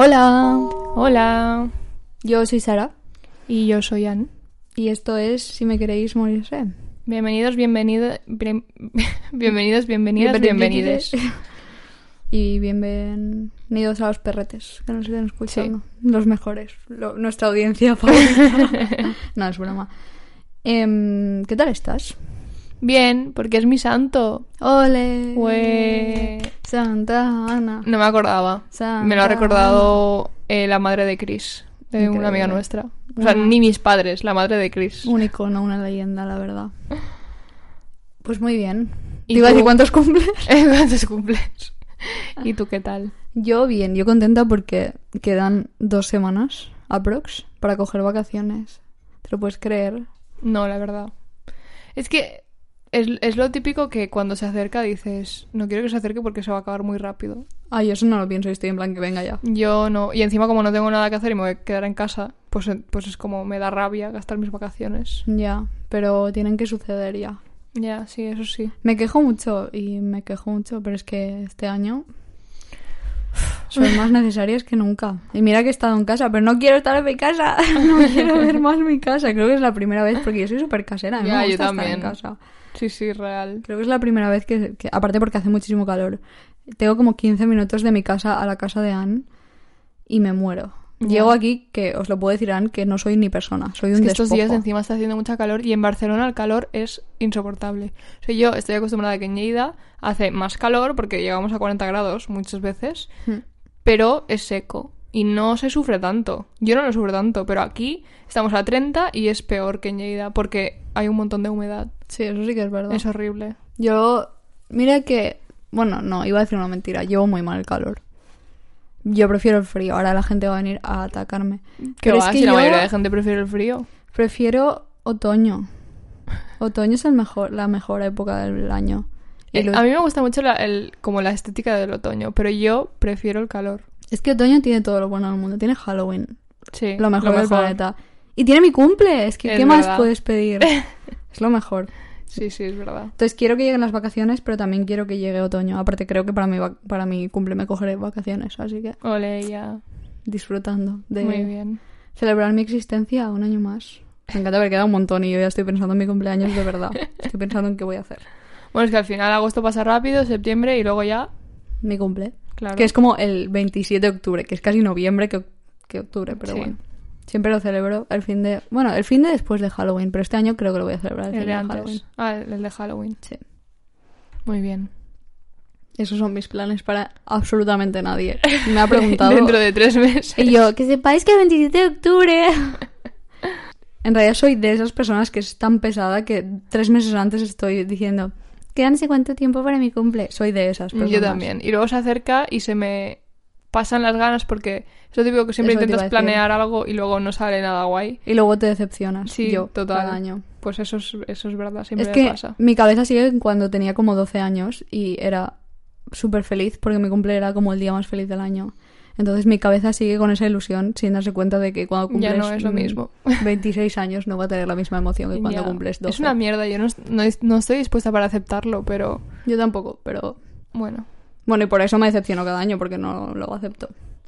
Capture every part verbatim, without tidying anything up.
Hola, Hola, yo soy Sara y yo soy Ann. y esto es Si me queréis morirse. Bienvenidos, bienvenido, bre- bienvenidos, bienvenidas, bienvenides. Y bienvenidos a los perretes que nos estén escuchando. Los mejores, lo- nuestra audiencia favorita. No, es broma. Em, ¿Qué tal estás? Bien, porque es mi santo. ¡Ole! Ue. Santa Ana. No me acordaba. Santa Me lo ha recordado eh, la madre de Chris, de Increíble. una amiga nuestra. O sea, Una- ni mis padres, la madre de Chris. Un icono, una leyenda, la verdad. Pues muy bien. ¿Y Te iba a decir tú? cuántos cumples. ¿Cuántos cumples? ¿Y tú qué tal? Yo bien, yo contenta porque quedan dos semanas, aprox, para coger vacaciones. ¿Te lo puedes creer? No, la verdad. Es que es, es lo típico que cuando se acerca dices, no quiero que se acerque porque se va a acabar muy rápido. Ah, yo eso no lo pienso y estoy en plan que venga ya. Yo no. Y encima como no tengo nada que hacer y me voy a quedar en casa, pues, pues es como me da rabia gastar mis vacaciones. Ya, pero tienen que suceder ya. Ya, sí, eso sí. Me quejo mucho y me quejo mucho, pero es que este año son más necesarias que nunca. Y mira que he estado en casa, pero no quiero estar en mi casa. No quiero ver más mi casa. Creo que es la primera vez, porque yo soy súper casera. A mí Ya, me yo gusta estar también. en casa. Sí, sí, real. Creo que es la primera vez que, que... Aparte porque hace muchísimo calor. Tengo como quince minutos de mi casa a la casa de Anne y me muero. Ya. Llego aquí, que os lo puedo decir, Anne, que no soy ni persona. Soy un Es que despojo. estos días encima está haciendo mucha calor y en Barcelona el calor es insoportable. O sea, yo estoy acostumbrada a que en Lleida hace más calor porque llegamos a cuarenta grados muchas veces, Hmm. pero es seco y no se sufre tanto. Yo no lo sufro tanto, pero aquí estamos a treinta y es peor que en Lleida porque hay un montón de humedad. Sí, eso sí que es verdad. Es horrible. Yo, mira que... Bueno, no, iba a decir una mentira. Llevo muy mal el calor. Yo prefiero el frío. Ahora la gente va a venir a atacarme. Que Pero va, es que si la yo mayoría de gente prefiere el frío. prefiero otoño. Otoño es el mejor, la mejor época del año. Y Eh, lo- A mí me gusta mucho la, el, como la estética del otoño, pero yo prefiero el calor. Es que otoño tiene todo lo bueno del mundo. Tiene Halloween, Sí, lo mejor del planeta. Y tiene mi cumple. Es que, Es ¿qué más verdad. puedes pedir? Es lo mejor. Sí, sí, es verdad. Entonces quiero que lleguen las vacaciones, pero también quiero que llegue otoño. Aparte creo que para mi, va- para mi cumple me cogeré vacaciones, así que Ole, ya. disfrutando de Muy bien. celebrar mi existencia un año más. Me encanta haber quedado un montón y yo ya estoy pensando en mi cumpleaños de verdad. Estoy pensando en qué voy a hacer. Bueno, es que al final agosto pasa rápido, septiembre y luego ya, Mi cumple. claro. Que es como el veintisiete de octubre, que es casi noviembre que, que octubre, pero Sí. bueno. Siempre lo celebro el fin de... Bueno, el fin de después de Halloween, pero este año creo que lo voy a celebrar el, el fin de de antes. Halloween. Ah, el el de Halloween. Sí. Muy bien. Esos son mis planes para absolutamente nadie. Me ha preguntado... Dentro de tres meses. Y yo, que sepáis que el veintisiete de octubre... En realidad soy de esas personas que es tan pesada que tres meses antes estoy diciendo, queda no sé cuánto tiempo para mi cumple. Soy de esas personas. Yo también. Y luego se acerca y se me pasan las ganas porque es lo típico que siempre Eso te iba intentas a decir. planear algo y luego no sale nada guay. Y luego te decepcionas. Sí, yo, total. cada año. Pues eso es, eso es verdad, siempre Es me que pasa. mi cabeza sigue en cuando tenía como doce años y era súper feliz porque mi cumple era como el día más feliz del año. Entonces mi cabeza sigue con esa ilusión sin darse cuenta de que cuando cumples Ya no es lo mm, mismo. veintiséis años no va a tener la misma emoción que cuando Ya. cumples doce. Es una mierda, yo no, no, no estoy dispuesta para aceptarlo, pero Yo tampoco, pero... bueno. Bueno, y por eso me decepciono cada año porque no lo acepto.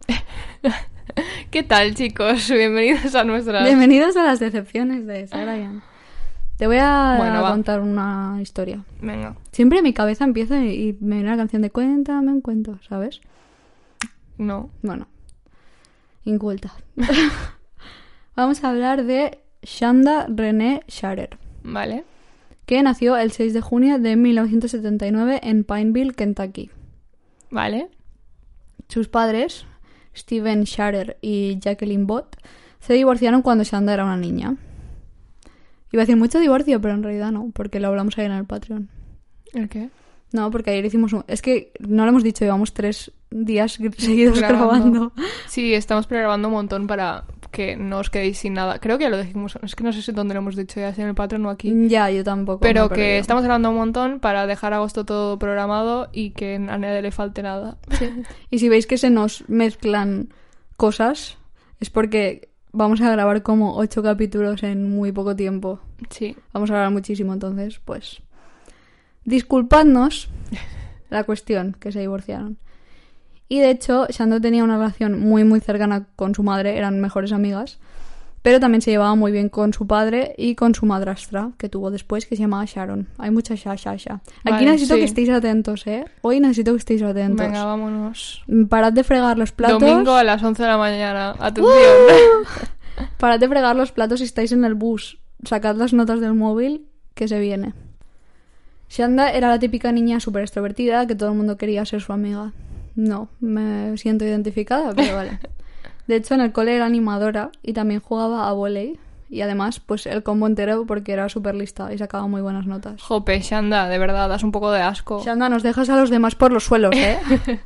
¿Qué tal, chicos? Bienvenidos a nuestra... Bienvenidos a las decepciones de Sara y Ann. Te voy a Bueno, va. contar una historia. Venga. Siempre mi cabeza empieza y y me viene la canción de Cuéntame un cuento, ¿sabes? No. Bueno, inculta. Vamos a hablar de Shanda René Sharer, Vale. que nació el seis de junio de mil novecientos setenta y nueve en Pineville, Kentucky. Vale. Sus padres, Steven Sharer y Jacqueline Bott, se divorciaron cuando Shanda era una niña. Iba a decir mucho divorcio, pero en realidad no, porque lo hablamos ayer en el Patreon. ¿El qué? No, porque ayer hicimos un... Es que no lo hemos dicho, llevamos tres días seguidos Grabando. grabando. Sí, estamos pregrabando un montón para que no os quedéis sin nada. Creo que ya lo dijimos. Es que no sé si dónde lo hemos dicho ya, si en el Patreon o aquí. Ya, yo tampoco. me Pero he que perdido. estamos grabando un montón para dejar agosto todo programado y que a nadie le falte nada. Sí. Y si veis que se nos mezclan cosas, es porque vamos a grabar como ocho capítulos en muy poco tiempo. Sí. Vamos a grabar muchísimo, entonces, pues... Disculpadnos la cuestión, que se divorciaron. Y de hecho, Shanda tenía una relación muy muy cercana con su madre, eran mejores amigas, pero también se llevaba muy bien con su padre y con su madrastra, que tuvo después, que se llamaba Sharon. Hay mucha Sha, Sha, Sha. Aquí Vale, necesito sí. que estéis atentos, ¿eh? Hoy necesito que estéis atentos. Venga, vámonos. Parad de fregar los platos. Domingo a las once de la mañana. Atención. Parad de fregar los platos si estáis en el bus. Sacad las notas del móvil, que se viene. Shanda era la típica niña súper extrovertida que todo el mundo quería ser su amiga. No, me siento identificada, pero vale. De hecho, en el cole era animadora y también jugaba a vóley. Y además, pues el combo entero porque era súper lista y sacaba muy buenas notas. Jope, Shanda, de verdad, das un poco de asco. Shanda, nos dejas a los demás por los suelos, ¿eh?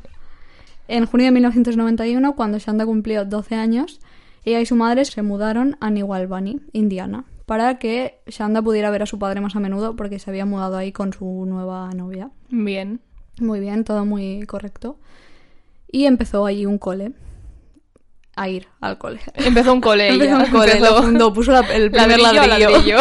En junio de mil novecientos noventa y uno, cuando Shanda cumplió doce años, ella y su madre se mudaron a New Albany, Indiana, para que Shanda pudiera ver a su padre más a menudo porque se había mudado ahí con su nueva novia. Bien. Muy bien, todo muy correcto. Y empezó allí un cole. A ir al cole. Empezó un cole ella. Empezó un cole, Empezó. lo fundó, puso la- el primer Ladrillo a ladrillo. ladrillo.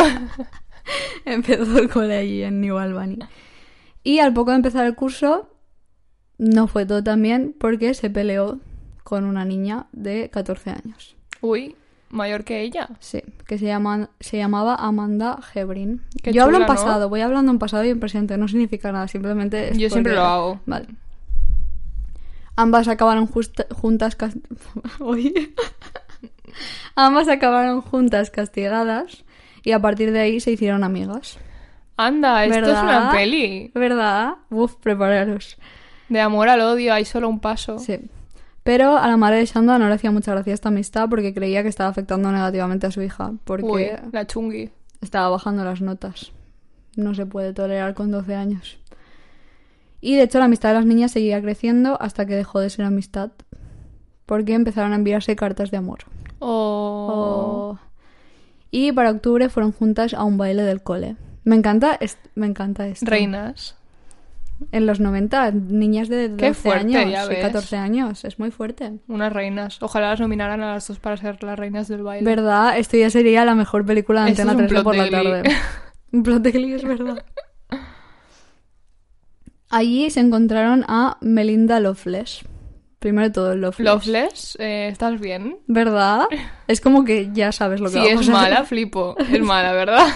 Empezó el cole allí en New Albany. Y al poco de empezar el curso, no fue todo tan bien porque se peleó con una niña de catorce años. Uy, mayor que ella. Sí, que se, llama, se llamaba Amanda Hebrin. Qué Yo hablo en chula, ¿no? pasado, voy hablando en pasado y en presente, no significa nada, simplemente es Yo siempre porque- lo hago. Vale. Ambas acabaron justa- juntas... cas- Oye. Ambas acabaron juntas castigadas y a partir de ahí se hicieron amigas. Anda, esto ¿Verdad? es una peli. ¿Verdad? Uf, prepararos. De amor al odio hay solo un paso. Sí. Pero a la madre de Shanda no le hacía mucha gracia esta amistad porque creía que estaba afectando negativamente a su hija. Porque Uy, la chungui. estaba bajando las notas. No se puede tolerar con doce años. Y de hecho la amistad de las niñas seguía creciendo hasta que dejó de ser amistad. Porque empezaron a enviarse cartas de amor. Oh. Oh. Y para octubre fueron juntas a un baile del cole. Me encanta, est- me encanta esto. Reinas. En los noventa, niñas de doce Qué fuerte, años ya y ves. catorce años. Es muy fuerte. Unas reinas. Ojalá las nominaran a las dos para ser las reinas del baile. ¿Verdad? Esto ya sería la mejor película de Esto Antena es un tres de por la plot de tarde. Glee. Un plot de Glee, es verdad. Allí se encontraron a Melinda Loveless. Primero de todo, Loveless. Loveless, eh, ¿estás bien? ¿Verdad? Es como que ya sabes lo que Si va a es pasar. mala, flipo. Es mala, ¿verdad?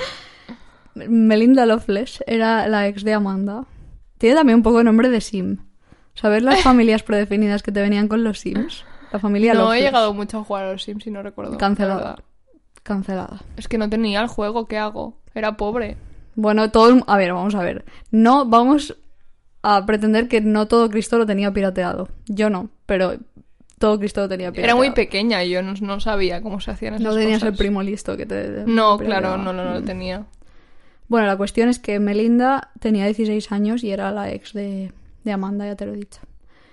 Melinda Loveless era la ex de Amanda. Tiene también un poco de nombre de Sim. ¿Sabes las familias predefinidas que te venían con los Sims? La familia No he Loveless. llegado mucho a jugar a los Sims y no recuerdo. la Cancelada. verdad. Cancelada. Es que no tenía el juego, ¿qué hago? Era pobre. Bueno, todo... el- A ver, vamos a ver. No vamos a pretender que no todo Cristo lo tenía pirateado. Yo no, pero todo Cristo lo tenía pirateado. Era muy pequeña y yo no, no sabía cómo se hacían esas No tenías cosas. el primo listo que te... No, te claro, pirateaba. no, no, no lo Mm. tenía. Bueno, la cuestión es que Melinda tenía dieciséis años y era la ex de, de Amanda, ya te lo he dicho.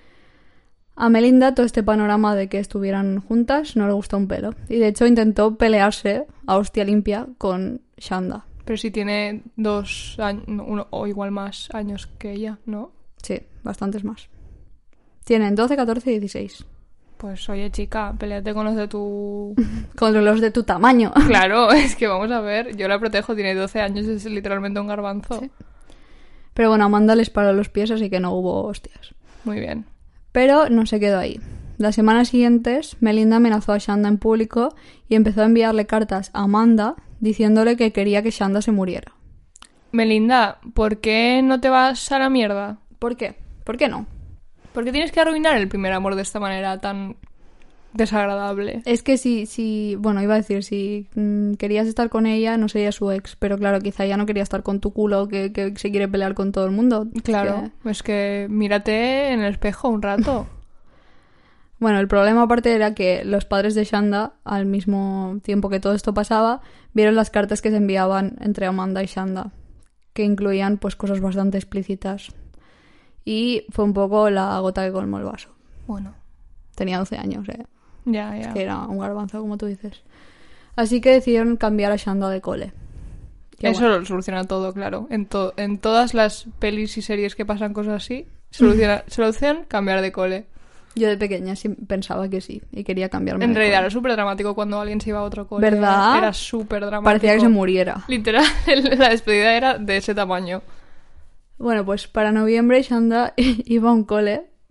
A Melinda todo este panorama de que estuvieran juntas no le gustó un pelo. Y de hecho intentó pelearse a hostia limpia con Shanda. Pero si tiene dos años, uno, o igual más años que ella, ¿no? Sí, bastantes más. Tienen doce, catorce y dieciséis. Pues oye, chica, peleate con los de tu... Con los de tu tamaño. Claro, es que vamos a ver, yo la protejo, tiene doce años, es literalmente un garbanzo. Sí. Pero bueno, Amanda les paró los pies, así que no hubo hostias. Muy bien. Pero no se quedó ahí. Las semanas siguientes, Melinda amenazó a Shanda en público y empezó a enviarle cartas a Amanda diciéndole que quería que Shanda se muriera. Melinda, ¿por qué no te vas a la mierda? ¿Por qué? ¿Por qué no? ¿Por qué tienes que arruinar el primer amor de esta manera tan desagradable? Es que si, si bueno, iba a decir, si mm, querías estar con ella, no sería su ex. Pero claro, quizá ella no quería estar con tu culo que, que se quiere pelear con todo el mundo. Claro, Que- es que mírate en el espejo un rato. Bueno, el problema aparte era que los padres de Shanda, al mismo tiempo que todo esto pasaba, vieron las cartas que se enviaban entre Amanda y Shanda, que incluían pues cosas bastante explícitas. Y fue un poco la gota que colmó el vaso. Bueno, Tenía doce años, ¿eh? ya, ya. Que era un garbanzo, como tú dices. Así que decidieron cambiar a Shanda de cole. Que Eso bueno. lo soluciona todo, claro. En, to- en todas las pelis y series que pasan cosas así, soluciona, solución, cambiar de cole. Yo de pequeña sí pensaba que sí, y quería cambiarme En de realidad cole. era súper dramático cuando alguien se iba a otro cole. ¿Verdad? Era súper dramático. Parecía que se muriera. Literal, la despedida era de ese tamaño. Bueno, pues para noviembre Shanda iba a un cole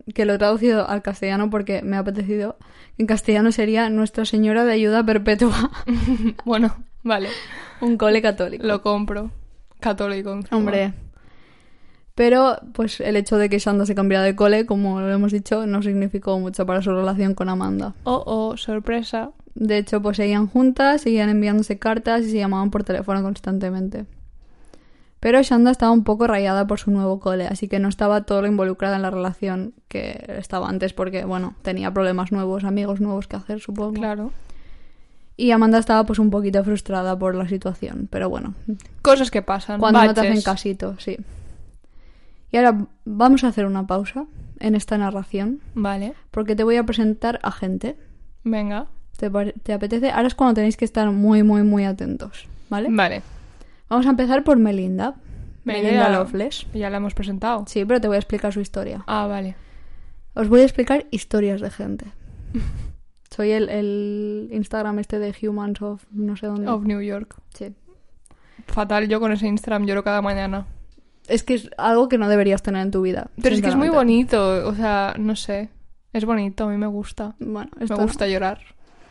que lo he traducido al castellano porque me ha apetecido. En castellano sería Nuestra Señora de Ayuda Perpetua. Bueno, vale. Un cole católico. Lo compro. Católico. encima. Hombre. Pero, pues, el hecho de que Shanda se cambiara de cole, como lo hemos dicho, no significó mucho para su relación con Amanda. Oh, oh, sorpresa. De hecho, pues seguían juntas, seguían enviándose cartas y se llamaban por teléfono constantemente. Pero Shanda estaba un poco rayada por su nuevo cole, así que no estaba todo lo involucrada en la relación que estaba antes porque, bueno, tenía problemas nuevos, amigos nuevos que hacer, supongo. Claro. Y Amanda estaba pues un poquito frustrada por la situación, pero bueno. Cosas que pasan. Cuando no te baches. hacen casito, sí. Y ahora vamos a hacer una pausa en esta narración, Vale. porque te voy a presentar a gente. Venga. ¿Te, pare- te apetece? Ahora es cuando tenéis que estar muy, muy, muy atentos, ¿vale? Vale. Vamos a empezar por Melinda. Melinda Melinda ya- Loveless. Ya la hemos presentado. Sí, pero te voy a explicar su historia. Ah, vale. Os voy a explicar historias de gente. Soy el, el Instagram este de Humans of no sé dónde. Of New York. Sí. Fatal, yo con ese Instagram lloro cada mañana. Es que es algo que no deberías tener en tu vida. Pero es que es muy sinceramente. bonito, o sea, no sé. Es bonito, a mí me gusta. Bueno, Me esto- gusta llorar.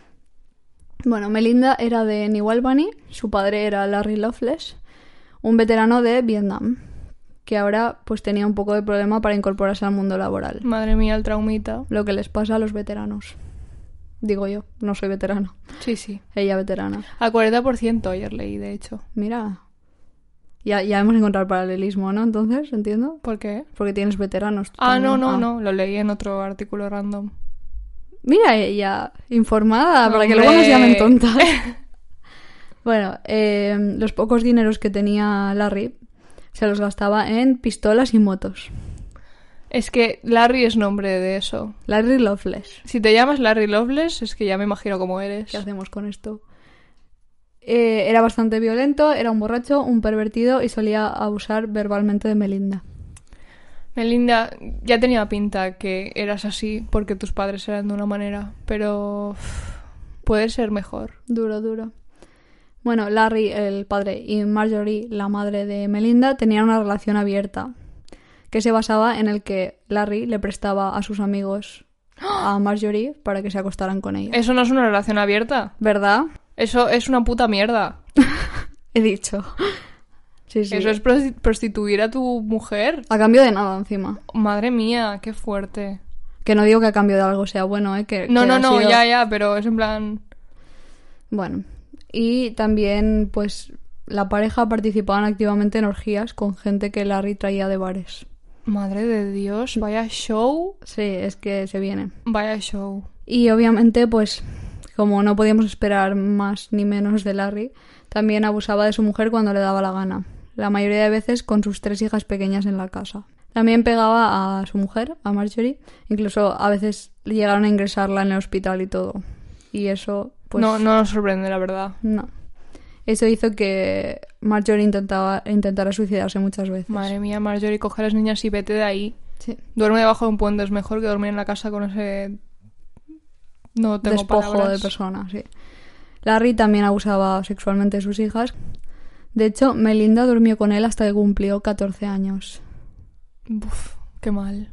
Bueno, Melinda era de New Albany, su padre era Larry Loveless, un veterano de Vietnam, que ahora pues tenía un poco de problema para incorporarse al mundo laboral. Madre mía, el traumita. Lo que les pasa a los veteranos. Digo yo, no soy veterano. Sí, sí. Ella veterana. Al cuarenta por ciento ayer leí, de hecho. Mira. Ya, ya hemos encontrado el paralelismo, ¿no? Entonces, entiendo. ¿Por qué? Porque tienes veteranos. tú Ah, no, también. no, Ah. no. Lo leí en otro artículo random. Mira ella, informada, para que Hombre. luego nos llamen tontas. Bueno, eh, los pocos dineros que tenía Larry se los gastaba en pistolas y motos. Es que Larry es nombre de eso. Larry Loveless. Si te llamas Larry Loveless, es que ya me imagino cómo eres. ¿Qué hacemos con esto? Eh, era bastante violento, era un borracho, un pervertido y solía abusar verbalmente de Melinda. Melinda, ya tenía pinta que eras así porque tus padres eran de una manera, pero uff, puede ser mejor. Duro, duro. Bueno, Larry, el padre, y Marjorie, la madre de Melinda, tenían una relación abierta que se basaba en el que Larry le prestaba a sus amigos a Marjorie para que se acostaran con ella. Eso no es una relación abierta. ¿Verdad? Eso es una puta mierda. He dicho. Sí, sí. Eso es prosti- prostituir a tu mujer. A cambio de nada, encima. Madre mía, qué fuerte. Que no digo que a cambio de algo sea bueno, ¿eh? Que, No, que no, ha no, sido- ya, ya, pero es en plan... Bueno. Y también, pues, la pareja participaban activamente en orgías con gente que Larry traía de bares. Madre de Dios, vaya show, Sí, es que se viene. vaya show. Y obviamente, pues, como no podíamos esperar más ni menos de Larry, también abusaba de su mujer cuando le daba la gana. La mayoría de veces con sus tres hijas pequeñas en la casa. También pegaba a su mujer, a Marjorie. Incluso a veces llegaron a ingresarla en el hospital y todo. Y eso, pues... No, no nos sorprende, la verdad. No. Eso hizo que Marjorie intentaba, intentara suicidarse muchas veces. Madre mía, Marjorie, coge a las niñas y vete de ahí. Sí. Duerme debajo de un puente, es mejor que dormir en la casa con ese... No tengo Despojo palabras. de persona, sí. Larry también abusaba sexualmente de sus hijas. De hecho, Melinda durmió con él hasta que cumplió catorce años. Uf, qué mal.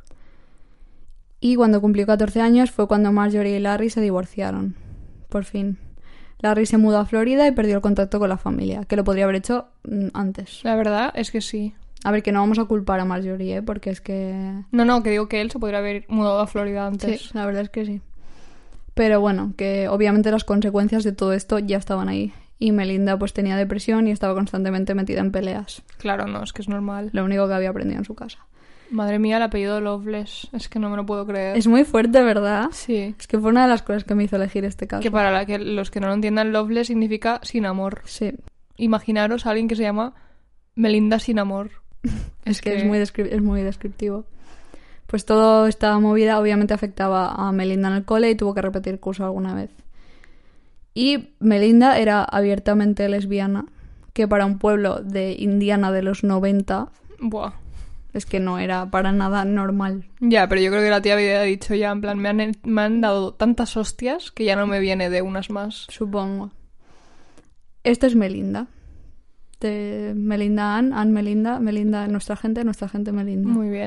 Y cuando cumplió catorce años fue cuando Marjorie y Larry se divorciaron. Por fin. Larry se mudó a Florida y perdió el contacto con la familia, que lo podría haber hecho mm, antes. La verdad es que sí. A ver, que no vamos a culpar a Marjorie, ¿eh? Porque es que... No, no, que digo que él se podría haber mudado a Florida antes. Sí, la verdad es que sí. Pero bueno, que obviamente las consecuencias de todo esto ya estaban ahí. Y Melinda pues tenía depresión y estaba constantemente metida en peleas. Claro, no, es que es normal. Lo único que había aprendido en su casa. Madre mía, el apellido Loveless. Es que no me lo puedo creer. Es muy fuerte, ¿verdad? Sí. Es que fue una de las cosas que me hizo elegir este caso. Que para la que los que no lo entiendan, Loveless significa sin amor. Sí, Imaginaros a alguien que se llama Melinda sin amor. es que, Es, muy descri- es muy descriptivo. Pues toda esta movida obviamente afectaba a Melinda en el cole y tuvo que repetir curso alguna vez. Y Melinda era abiertamente lesbiana, que para un pueblo de Indiana de los noventa Buah. es que no era para nada normal. Ya, pero yo creo que la tía había dicho ya, en plan, me han, me han dado tantas hostias que ya no me viene de unas más. Supongo. Esta es Melinda. De Melinda Ann, Ann Melinda, Melinda nuestra gente, nuestra gente Melinda. Muy bien.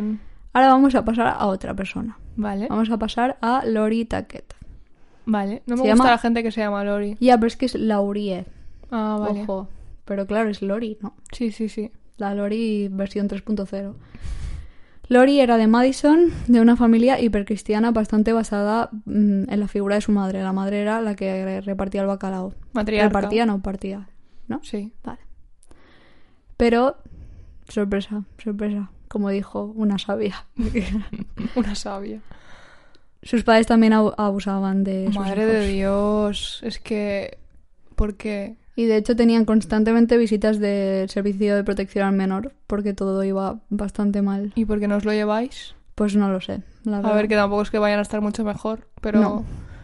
Ahora vamos a pasar a otra persona. Vale. Vamos a pasar a Lori Tackett. Vale. No me Se gusta llama- la gente que se llama Lori. Ya, pero es que es Laurie. Ah, vale. Ojo. Pero claro, es Lori, ¿no? Sí, sí, sí. La Lori versión tres punto cero. Lori era de Madison, de una familia hipercristiana bastante basada mm, en la figura de su madre. La madre era la que repartía el bacalao. Matriarca. Repartía, no partía. ¿No? Sí. Vale. Pero, sorpresa, sorpresa, como dijo una sabia. Una sabia. Sus padres también abu- abusaban de sus Madre hijos. de Dios. Es que... ¿Por qué? Y de hecho tenían constantemente visitas del servicio de protección al menor, porque todo iba bastante mal. ¿Y por qué no os lo lleváis? Pues no lo sé, la A verdad. ver, que tampoco es que vayan a estar mucho mejor, pero... No.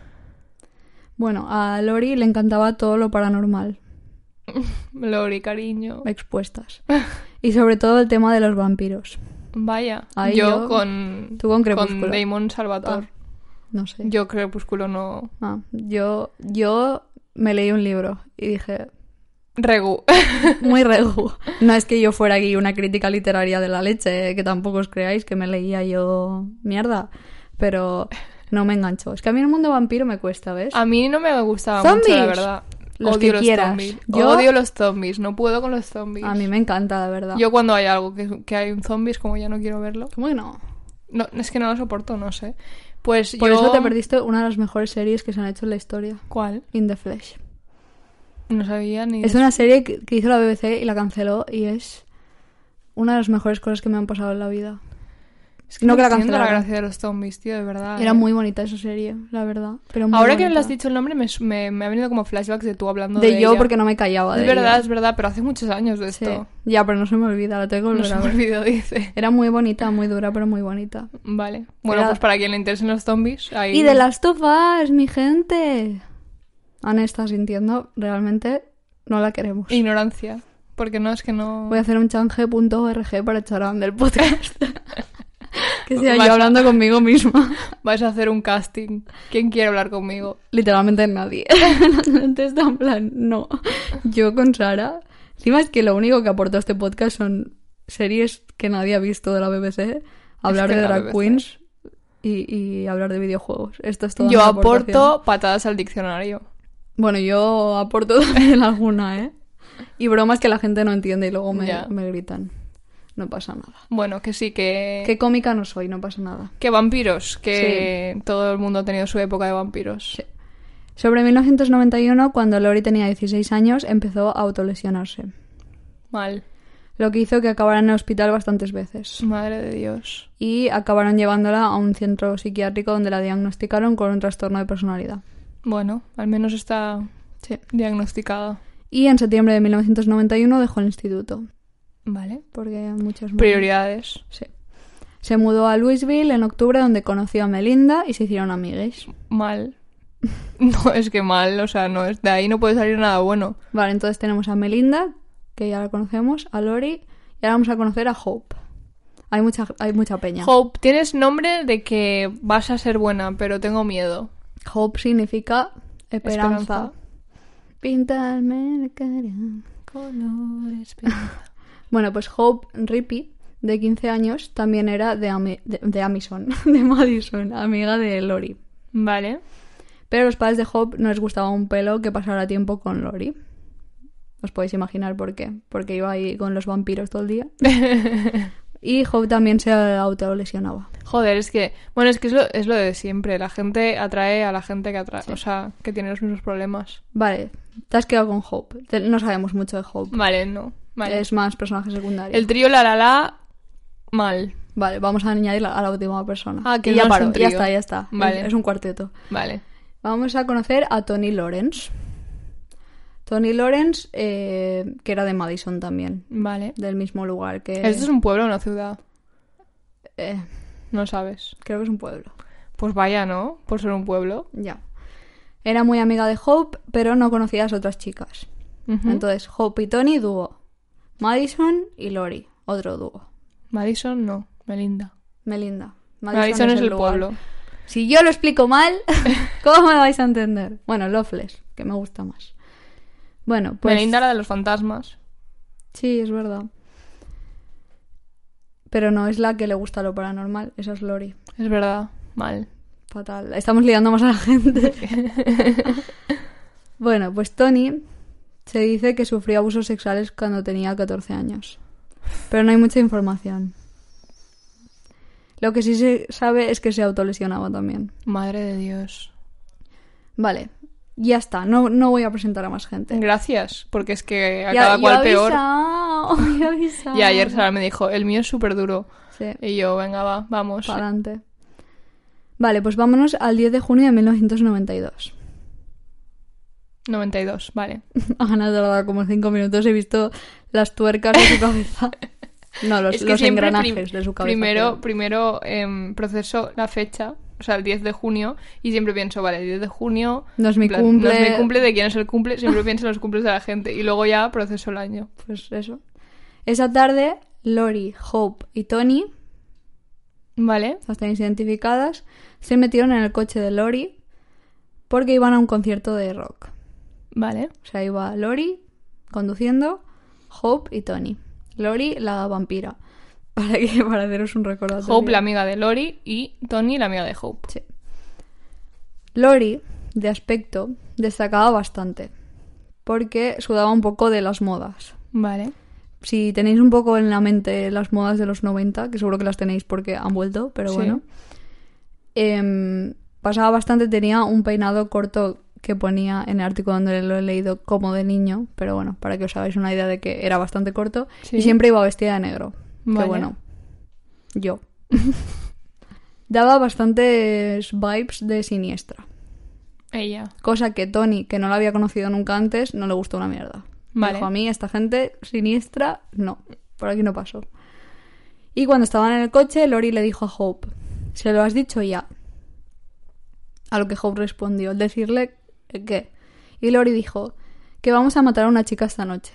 Bueno, a Lori le encantaba todo lo paranormal, Lori, cariño. expuestas. Y sobre todo el tema de los vampiros. Vaya. Ahí yo, yo- con... Tú con Crepúsculo. Con Damon Salvatore. No sé. Yo Crepúsculo no... Ah, yo, yo me leí un libro y dije, Regu. muy regu. No es que yo fuera aquí una crítica literaria de la leche, eh, que tampoco os creáis que me leía yo mierda, pero no me enganchó. Es que a mí el mundo vampiro me cuesta, ¿ves? A mí no me gustaba ¿Zombies? mucho, la verdad. Los Odio que los quieras. zombies. Yo- Odio los zombies. No puedo con los zombies. A mí me encanta, la verdad. Yo cuando hay algo que, que hay un zombies, como ya no quiero verlo. ¿Cómo que no? No, es que no lo soporto, no sé. Pues Por yo... eso te perdiste una de las mejores series que se han hecho en la historia. ¿Cuál? In the Flesh. No sabía ni... Es una serie que, que hizo la B B C y la canceló y es una de las mejores cosas que me han pasado en la vida. Es que no no, que la entiendo la cancelaran. gracia de los zombies, tío, de verdad. Era eh. muy bonita esa serie, la verdad. Pero muy Ahora que bonita. le has dicho el nombre, me, me, me ha venido como flashbacks de tú hablando De de, yo ella. porque no me callaba de Es verdad, ella. es verdad, pero hace muchos años de Sí. esto. Ya, pero no se me olvida, la tengo que No volver se a me ver. olvidó, dice. Era muy bonita, muy dura, pero muy bonita. Vale. Bueno, Era- pues para quien le interesen los zombies, ahí... Y de Last of Us, mi gente. Ana está sintiendo, realmente no la queremos. Ignorancia. Porque no, es que no... Voy a hacer un change punto org para echar a del podcast. Que sea Vas yo a- hablando conmigo misma. Vais a hacer un casting. ¿Quién quiere hablar conmigo? Literalmente nadie. Entonces está en plan, no. Yo con Sara. Encima es que lo único que aporto a este podcast son series que nadie ha visto de la B B C, hablar que de la drag B B C. queens y, y hablar de videojuegos. Esto es todo. Yo mi aportación. aporto patadas al diccionario. Bueno, yo aporto también alguna, ¿eh? Y bromas que la gente no entiende y luego me, Ya. me gritan. No pasa nada. Bueno, que sí, que... Qué cómica no soy, no pasa nada. Que vampiros, que todo el mundo ha tenido su época de vampiros. Sí. Sobre mil novecientos noventa y uno, cuando Lori tenía dieciséis años, empezó a autolesionarse. Mal. Lo que hizo que acabara en el hospital bastantes veces. Madre de Dios. Y acabaron llevándola a un centro psiquiátrico donde la diagnosticaron con un trastorno de personalidad. Bueno, al menos está Sí. diagnosticada. Y en septiembre de mil novecientos noventa y uno dejó el instituto. Vale. Porque muchos... Prioridades. Sí. Se mudó a Louisville en octubre, donde conoció a Melinda y se hicieron amigues. Mal. No, es que mal, o sea, no es de ahí no puede salir nada bueno. Vale, entonces tenemos a Melinda, que ya la conocemos, a Lori, y ahora vamos a conocer a Hope. Hay mucha, hay mucha peña. Hope, tienes nombre de que vas a ser buena, pero tengo miedo. Hope significa esperanza. Esperanza. Pintadme la cara. Color esperanza. Bueno, pues Hope Rippey, de quince años, también era de, Ami- de, de Amison, de Madison, amiga de Lori. Vale. Pero a los padres de Hope no les gustaba un pelo que pasara tiempo con Lori. Os podéis imaginar por qué. Porque iba ahí con los vampiros todo el día. Y Hope también se autolesionaba. Joder, es que... Bueno, es que es lo, es lo de siempre. La gente atrae a la gente que atrae. Sí. O sea, que tiene los mismos problemas. Vale, te has quedado con Hope. Te- No sabemos mucho de Hope. Vale, no. Vale. Es más personaje secundario. El trío La La La, mal. Vale, vamos a añadir a la última persona. Ah, que Y no ya es paro, un ya trío. está, ya está. Vale. Es, es un cuarteto. Vale. Vamos a conocer a Tony Lawrence. Tony Lawrence, eh, que era de Madison también, Vale. del mismo lugar que... ¿Esto es un pueblo o una ciudad? eh, No sabes. creo que es un pueblo. Pues vaya, ¿no? Por ser un pueblo. Ya. Era muy amiga de Hope, pero no conocía a las otras chicas. Ujú. Entonces, Hope y Tony, dúo. Madison y Lori, otro dúo. Madison, no. Melinda. Melinda. Madison, es el lugar. pueblo. Si yo lo explico mal, ¿cómo me vais a entender? Bueno, Loveless, que me gusta más. Bueno, pues... Melinda, la de los fantasmas. Sí, es verdad. Pero no es la que le gusta lo paranormal. Esa es Lori. Es verdad. Mal. Fatal. Estamos liando más a la gente. Bueno, pues Tony se dice que sufrió abusos sexuales cuando tenía catorce años. Pero no hay mucha información. Lo que sí se sabe es que se autolesionaba también. Madre de Dios. Vale, ya está. No, no voy a presentar a más gente. Gracias, porque es que a Ya- cada yo cual he peor. avisado, yo he avisado. Y ayer Sara me dijo, el mío es súper duro. Sí, Y yo, venga, va, vamos. para adelante. Vale, pues vámonos al diez de junio de mil novecientos noventa y dos. noventa y dos, vale. Han tardado como cinco minutos. He visto las tuercas de su cabeza. No, los, Es que los siempre engranajes prim- de su cabeza. Primero, pero- primero em, proceso la fecha, o sea, el diez de junio, y siempre pienso, vale, el diez de junio... No es mi en plan, cumple. No es mi cumple, de quién es el cumple, siempre pienso en los cumples de la gente, y luego ya proceso el año. Pues eso. Esa tarde, Lori, Hope y Tony, Vale, las tenéis identificadas, se metieron en el coche de Lori porque iban a un concierto de rock. vale. O sea, iba Lori conduciendo, Hope y Tony. Lori, la vampira. Para, que, para haceros un recordatorio. Hope, la amiga de Lori, y Tony, la amiga de Hope. Sí. Lori, de aspecto, destacaba bastante. Porque sudaba un poco de las modas. Vale. Si tenéis un poco en la mente las modas de los noventa, que seguro que las tenéis porque han vuelto, pero Sí. bueno. em, pasaba bastante, tenía un peinado corto que ponía en el artículo donde lo he leído como de niño, pero bueno, para que os hagáis una idea de que era bastante corto. Sí. Y siempre iba vestida de negro. Vale. Que bueno, yo. Daba bastantes vibes de siniestra. Ella. Cosa que Tony, que no la había conocido nunca antes, no le gustó una mierda. Vale. Dijo, a mí esta gente siniestra, no, por aquí no pasó. Y cuando estaban en el coche, Lori le dijo a Hope, ¿se lo has dicho ya? A lo que Hope respondió, decirle ¿qué? Y Lori dijo, que vamos a matar a una chica esta noche.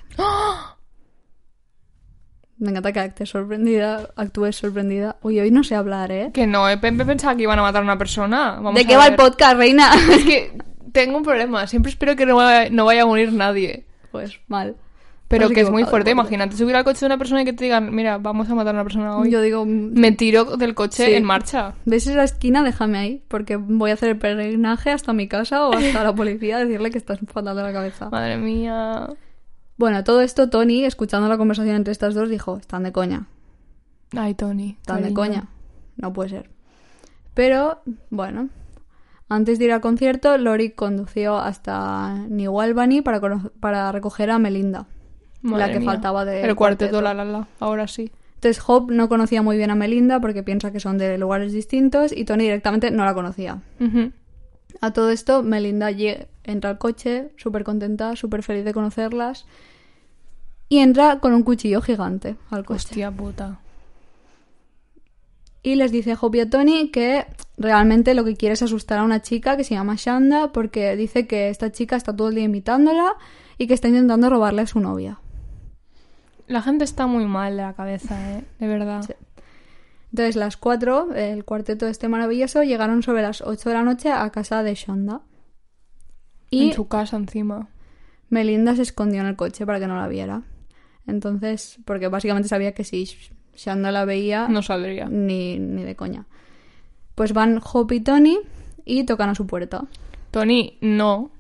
Me encanta que actúes sorprendida, actúes sorprendida. Uy, hoy no sé hablar, ¿eh? Que no, he pe- pensaba que iban a matar a una persona. Vamos ¿De a qué va el ver. podcast, reina? Es que tengo un problema, siempre espero que no vaya, no vaya a morir nadie. Pues mal. Pero Has que es muy equivocado fuerte, de podcast. imagínate subir al coche de una persona y que te digan, mira, vamos a matar a una persona hoy. Yo digo, mm, Me tiro del coche Sí. en marcha. ¿ves esa esquina? Déjame ahí, porque voy a hacer el peregrinaje hasta mi casa o hasta la policía a decirle que estás fatal de la cabeza. Madre mía. Bueno, todo esto, Tony, escuchando la conversación entre estas dos, dijo, están de coña, Ay, Tony. están de cariño. coña, no puede ser. Pero, bueno, antes de ir al concierto, Lori condució hasta New Albany para, cono- para recoger a Melinda, Madre la que mía. faltaba del El cuarteto, cuarteto. la la la. Ahora sí. Entonces Hope no conocía muy bien a Melinda porque piensa que son de lugares distintos y Tony directamente no la conocía. Ujú. A todo esto, Melinda lle- entra al coche, súper contenta, súper feliz de conocerlas, y entra con un cuchillo gigante al coche. Hostia puta. Y les dice a Hope y a Tony que realmente lo que quiere es asustar a una chica que se llama Shanda porque dice que esta chica está todo el día imitándola y que está intentando robarle a su novia. La gente está muy mal de la cabeza, ¿eh? De verdad. Sí. Entonces las cuatro, el cuarteto este maravilloso, llegaron sobre las ocho de la noche a casa de Shanda. Y En su casa encima. Melinda se escondió en el coche para que no la viera. Entonces, porque básicamente sabía que si Shanda la veía, No saldría. ni, ni de coña. Pues van Hope y Tony y tocan a su puerta. Tony, no.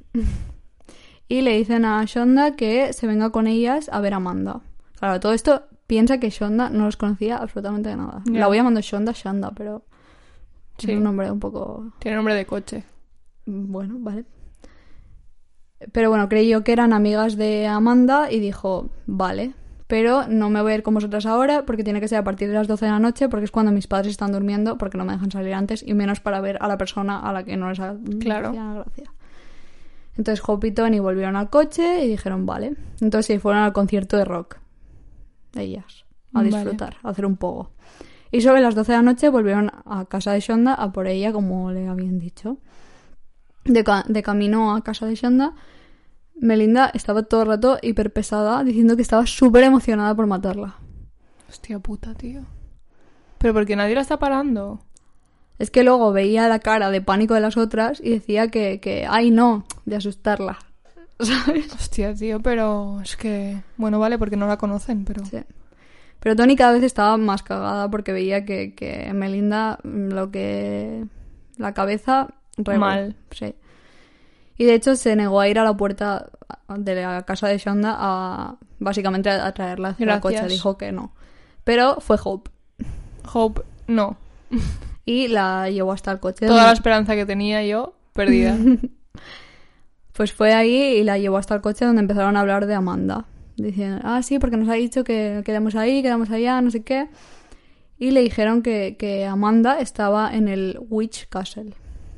Y le dicen a Shonda que se venga con ellas a ver a Amanda. Claro, todo esto piensa que Shonda no los conocía absolutamente de nada. Ya. La voy llamando Shonda Shanda, pero Sí. es un nombre un poco... Tiene nombre de coche. Bueno, vale. Pero bueno, creyó que eran amigas de Amanda y dijo, vale, pero no me voy a ir con vosotras ahora porque tiene que ser a partir de las doce de la noche porque es cuando mis padres están durmiendo porque no me dejan salir antes y menos para ver a la persona a la que no les ha- Claro. hacía gracia. Entonces Hope y Tony volvieron al coche y dijeron, vale. Entonces sí, fueron al concierto de rock. Ellas. A Vale. disfrutar, a hacer un pogo. Y sobre las doce de la noche volvieron a casa de Shonda a por ella, como le habían dicho. De, ca- de camino a casa de Shonda, Melinda estaba todo el rato hiperpesada, diciendo que estaba súper emocionada por matarla. Hostia puta, tío. Pero porque nadie la está parando. Es que luego veía la cara de pánico de las otras y decía que, que ay no, de asustarla. ¿Sabes? Hostia, tío, pero es que... Bueno, vale, porque no la conocen, pero... Sí. Pero Tony cada vez estaba más cagada porque veía que, que Melinda lo que... la cabeza... Rego. Mal. Sí. Y de hecho se negó a ir a la puerta de la casa de Shonda a básicamente a traerla hacia el coche. Dijo que no. Pero fue Hope. Hope, no. Y la llevó hasta el coche. Toda la esperanza que tenía yo, perdida. Pues fue ahí y la llevó hasta el coche donde empezaron a hablar de Amanda. Diciendo, ah, sí, porque nos ha dicho que quedamos ahí, quedamos allá, no sé qué. Y le dijeron que, que Amanda estaba en el Witch Castle.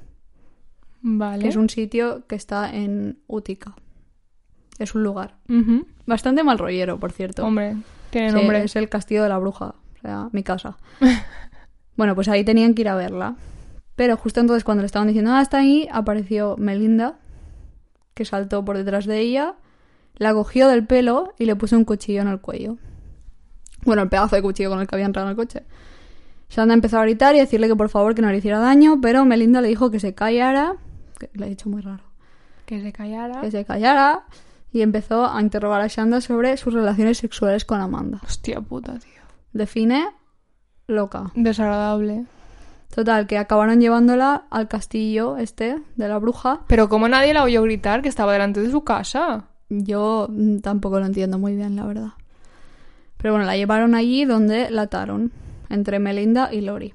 Vale. Que es un sitio que está en Utica. Es un lugar. Uh-huh. Bastante mal rollero, por cierto. Hombre, tiene Sí, nombre. es el castillo de la bruja. O sea, mi casa. Bueno, pues ahí tenían que ir a verla. Pero justo entonces cuando le estaban diciendo, ah, está ahí, apareció Melinda, que saltó por detrás de ella, la cogió del pelo y le puso un cuchillo en el cuello. Bueno, el pedazo de cuchillo con el que había entrado en el coche. Shonda empezó a gritar y a decirle que por favor que no le hiciera daño, pero Melinda le dijo que se callara, que le he dicho muy raro, Que se callara. que se callara, y empezó a interrogar a Shonda sobre sus relaciones sexuales con Amanda. Hostia puta, tío. Define loca. Desagradable. Total, que acabaron llevándola al castillo este de la bruja. Pero como nadie la oyó gritar que estaba delante de su casa. Yo mm, tampoco lo entiendo muy bien, la verdad. Pero bueno, la llevaron allí donde la ataron, entre Melinda y Lori.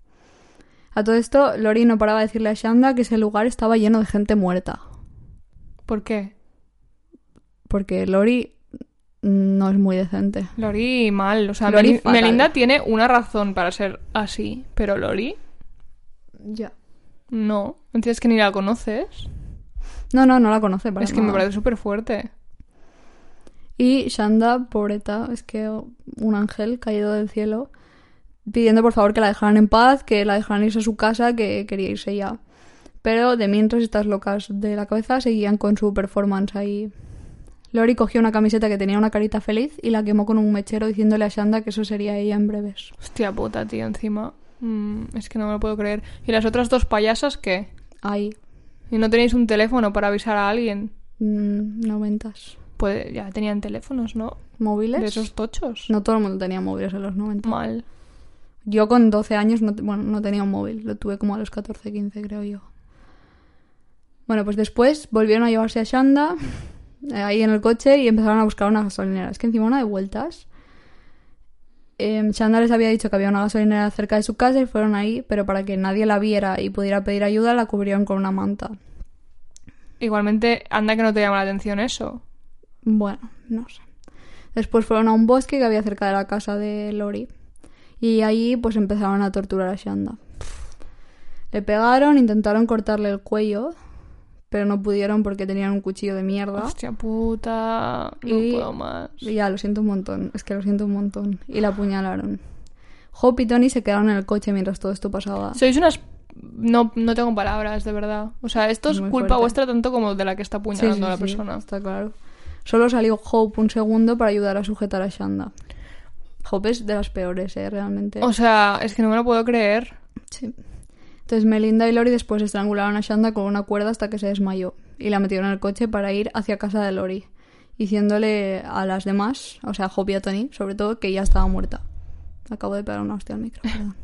A todo esto, Lori no paraba de decirle a Shonda que ese lugar estaba lleno de gente muerta. ¿Por qué? Porque Lori no es muy decente. Lori mal. O sea, Lori Mel- fatal. Melinda tiene una razón para ser así. Pero Lori, Ya. no. ¿Entiendes que ni la conoces? No, no, no la conoce para Es que me nada. parece súper fuerte. Y Shonda, pobreta, es que un ángel caído del cielo, pidiendo por favor que la dejaran en paz, que la dejaran irse a su casa, que quería irse ya. Pero de mientras estas locas de la cabeza seguían con su performance ahí. Lori cogió una camiseta que tenía una carita feliz y la quemó con un mechero diciéndole a Shonda que eso sería ella en breves. Hostia puta, tío, encima. Mm, es que no me lo puedo creer. ¿Y las otras dos payasas qué? Ahí, ¿Y no tenéis un teléfono para avisar a alguien? mm, noventas. Pues ya tenían teléfonos, ¿no? ¿Móviles? De esos tochos. No todo el mundo tenía móviles en los noventa. Mal. Yo con doce años no, bueno, no tenía un móvil. Lo tuve como a los catorce, quince, creo yo. Bueno, pues después volvieron a llevarse a Shonda eh, ahí en el coche y empezaron a buscar una gasolinera. Es que encima una de vueltas. Eh, Shonda les había dicho que había una gasolinera cerca de su casa y fueron ahí, pero para que nadie la viera y pudiera pedir ayuda la cubrieron con una manta. Igualmente, anda que no te llama la atención eso. Bueno, no sé. Después fueron a un bosque que había cerca de la casa de Lori. Y ahí pues empezaron a torturar a Shonda. Le pegaron, intentaron cortarle el cuello, pero no pudieron porque tenían un cuchillo de mierda. Hostia puta. No Y- puedo más. Y ya, lo siento un montón. Es que lo siento un montón. Y la apuñalaron. Hope y Tony se quedaron en el coche mientras todo esto pasaba. Sois unas... No, no tengo palabras, de verdad. O sea, esto es Muy culpa fuerte. vuestra tanto como de la que está Sí, apuñalando sí, a la sí, persona. está claro. Solo salió Hope un segundo para ayudar a sujetar a Shonda. Hope es de las peores, ¿eh? Realmente. O sea, es que no me lo puedo creer. Sí. Entonces Melinda y Lori después estrangularon a Shonda con una cuerda hasta que se desmayó y la metieron en el coche para ir hacia casa de Lori, diciéndole a las demás, o sea, a Hope y a Tony, sobre todo, que ya estaba muerta. Acabo de pegar una hostia al micro, perdón.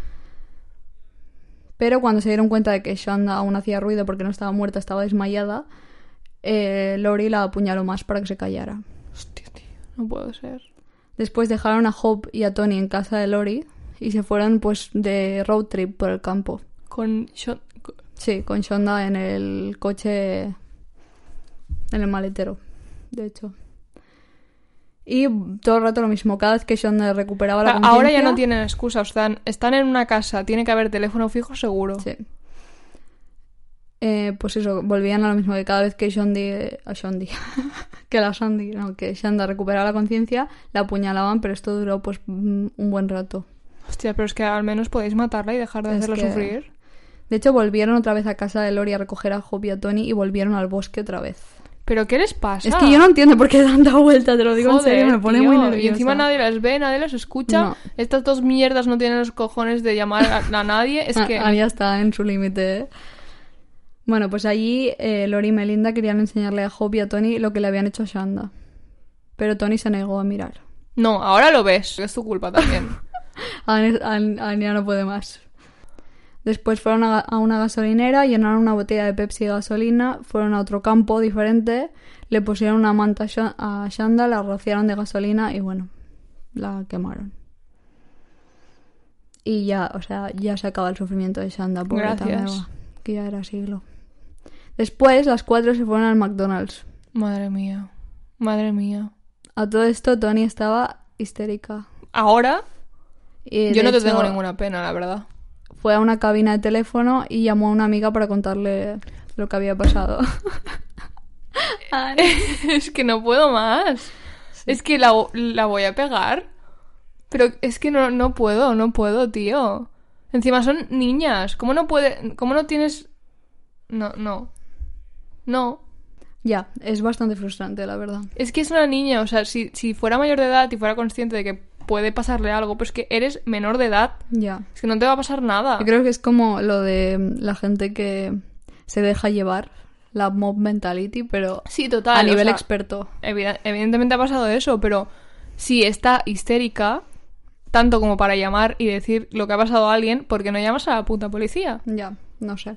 Pero cuando se dieron cuenta de que Shonda aún hacía ruido porque no estaba muerta, estaba desmayada, eh, Lori la apuñaló más para que se callara. Hostia, tío. No puedo ser. Después dejaron a Hope y a Tony en casa de Lori y se fueron pues de road trip por el campo. Con... Shon- con- Sí, con Shonda en el coche, en el maletero, de hecho. Y todo el rato lo mismo, cada vez que Shonda recuperaba la Ah, conciencia... ahora ya no tienen excusa. O sea, están en una casa. Tiene que haber teléfono fijo seguro. Sí. Eh, pues eso, volvían a lo mismo, que cada vez que Shondi... A Shondi... que la Shondi, no, que Shonda recuperaba la conciencia, la apuñalaban, pero esto duró pues un buen rato. Hostia, pero es que al menos podéis matarla y dejar de Es hacerla que- sufrir. De hecho, volvieron otra vez a casa de Lori a recoger a Hope y a Tony y volvieron al bosque otra vez. ¿Pero qué les pasa? Es que yo no entiendo por qué dan tanta vuelta, te lo digo en Joder, serio, me pone tío. muy nerviosa. Y encima nadie las ve, nadie las escucha. No. Estas dos mierdas no tienen los cojones de llamar a, a nadie. Es que... Ah, ya está en su límite. ¿eh? Bueno, pues allí eh, Lori y Melinda querían enseñarle a Hope y a Tony lo que le habían hecho a Shonda. Pero Tony se negó a mirar. No, ahora lo ves. Es tu culpa también. Anya no puede más. Después fueron a, a una gasolinera, llenaron una botella de Pepsi de gasolina, fueron a otro campo diferente, le pusieron una manta a Shanda, la rociaron de gasolina y bueno, la quemaron. Y ya, o sea, ya se acaba el sufrimiento de Shanda, pobre Tameva, que ya era siglo. Después, las cuatro se fueron al McDonald's. Madre mía, madre mía. A todo esto, Toni estaba histérica. ¿Ahora? Y Yo no te hecho, tengo ninguna pena, la verdad. Fue a una cabina de teléfono y llamó a una amiga para contarle lo que había pasado. Es que no puedo más. Sí. Es que la, la voy a pegar. Pero es que no, no puedo, no puedo, tío. Encima son niñas. ¿Cómo no puede, cómo no tienes...? No, no. No. Ya, es bastante frustrante, la verdad. Es que es una niña, o sea, si, si fuera mayor de edad y fuera consciente de que puede pasarle algo, pues que eres menor de edad. Ya. Es que no te va a pasar nada. Yo creo que es como lo de la gente que se deja llevar, la mob mentality, pero sí, total, a nivel o sea, experto. Evid- evidentemente ha pasado eso, pero si está histérica, tanto como para llamar y decir lo que ha pasado a alguien, ¿por qué no llamas a la puta policía? Ya, no sé.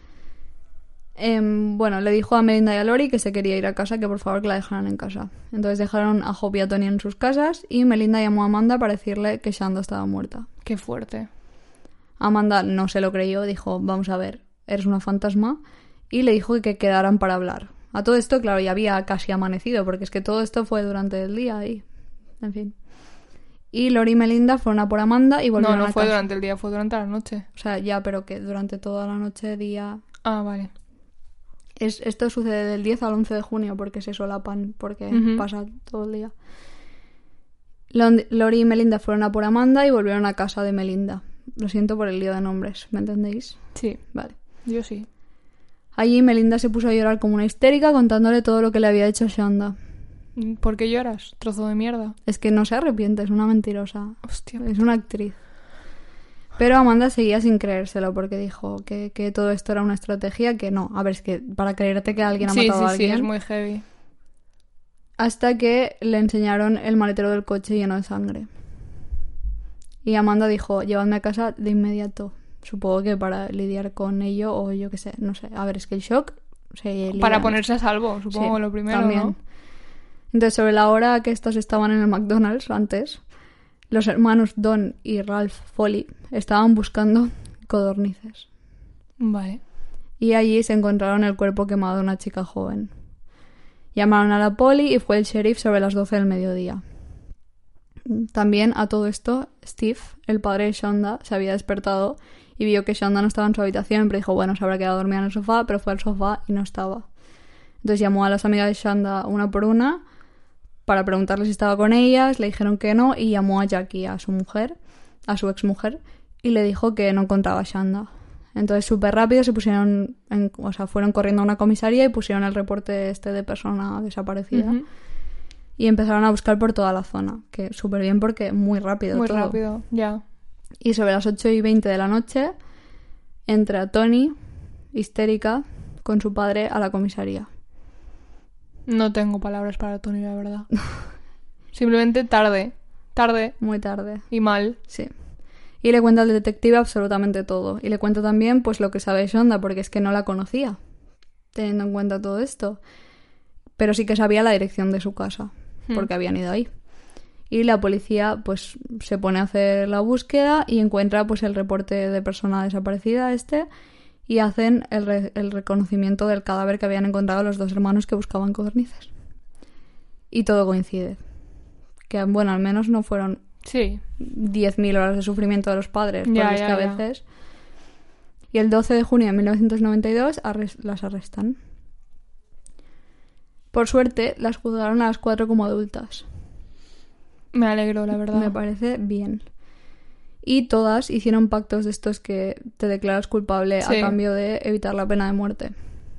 Eh, bueno, le dijo a Melinda y a Lori que se quería ir a casa, que por favor que la dejaran en casa. Entonces dejaron a Hope y a Toni en sus casas y Melinda llamó a Amanda para decirle que Shanda estaba muerta. Qué fuerte. Amanda no se lo creyó, dijo, vamos a ver, eres una fantasma, y le dijo que quedaran para hablar. A todo esto, claro, ya había casi amanecido, porque es que todo esto fue durante el día y... En fin. Y Lori y Melinda fueron a por Amanda y volvieron a No, no casa. fue durante el día, fue durante la noche. O sea, ya, pero que durante toda la noche, día... Ah, vale. Es, esto sucede del diez al once de junio porque se solapan, porque uh-huh. pasa todo el día. Lori y Melinda fueron a por Amanda y volvieron a casa de Melinda. Lo siento por el lío de nombres, ¿me entendéis? Sí. Vale. Yo sí. Allí Melinda se puso a llorar como una histérica contándole todo lo que le había hecho a Shanda. ¿Por qué lloras? Trozo de mierda. Es que no se arrepiente, es una mentirosa. Hostia. Es una actriz. Pero Amanda seguía sin creérselo porque dijo que, que todo esto era una estrategia, que no. A ver, es que para creerte que alguien ha sí, matado sí, a alguien... Sí, es muy heavy. Hasta que le enseñaron el maletero del coche lleno de sangre. Y Amanda dijo, llévame a casa de inmediato. Supongo que para lidiar con ello o yo qué sé, no sé. A ver, es que el shock se lidia. Para ponerse a salvo, supongo, sí, lo primero, también. ¿No? Entonces, sobre la hora que estos estaban en el McDonald's antes... Los hermanos Don y Ralph Foley estaban buscando codornices. Vale. Y allí se encontraron el cuerpo quemado de una chica joven. Llamaron a la poli y fue el sheriff sobre las doce del mediodía. También a todo esto, Steve, el padre de Shanda, se había despertado y vio que Shanda no estaba en su habitación, pero dijo, bueno, se habrá quedado dormida en el sofá, pero fue al sofá y no estaba. Entonces llamó a las amigas de Shanda una por una para preguntarle si estaba con ellas, le dijeron que no y llamó a Jackie, a su mujer, a su exmujer, y le dijo que no encontraba a Shanda. Entonces súper rápido se pusieron, en, o sea, fueron corriendo a una comisaría y pusieron el reporte este de persona desaparecida. Uh-huh. Y empezaron a buscar por toda la zona, que súper bien porque muy rápido Muy todo. rápido, ya. Y sobre las ocho y veinte de la noche entra Toni, histérica, con su padre a la comisaría. No tengo palabras para Toni, la verdad. Simplemente tarde. Tarde. Muy tarde. Y mal. Sí. Y le cuenta al detective absolutamente todo. Y le cuenta también pues lo que sabe Shanda, porque es que no la conocía, teniendo en cuenta todo esto. Pero sí que sabía la dirección de su casa, porque hmm. habían ido ahí. Y la policía pues se pone a hacer la búsqueda y encuentra pues el reporte de persona desaparecida este... Y hacen el, re- el reconocimiento del cadáver que habían encontrado los dos hermanos que buscaban codornices. Y todo coincide. Que, bueno, al menos no fueron sí. diez mil horas de sufrimiento de los padres. Ya, porque ya, es que a ya. veces... Y el doce de junio de mil novecientos noventa y dos arres- las arrestan. Por suerte, las juzgaron a las cuatro como adultas. Me alegro, la verdad. Me parece bien. Y todas hicieron pactos de estos que te declaras culpable sí. a cambio de evitar la pena de muerte.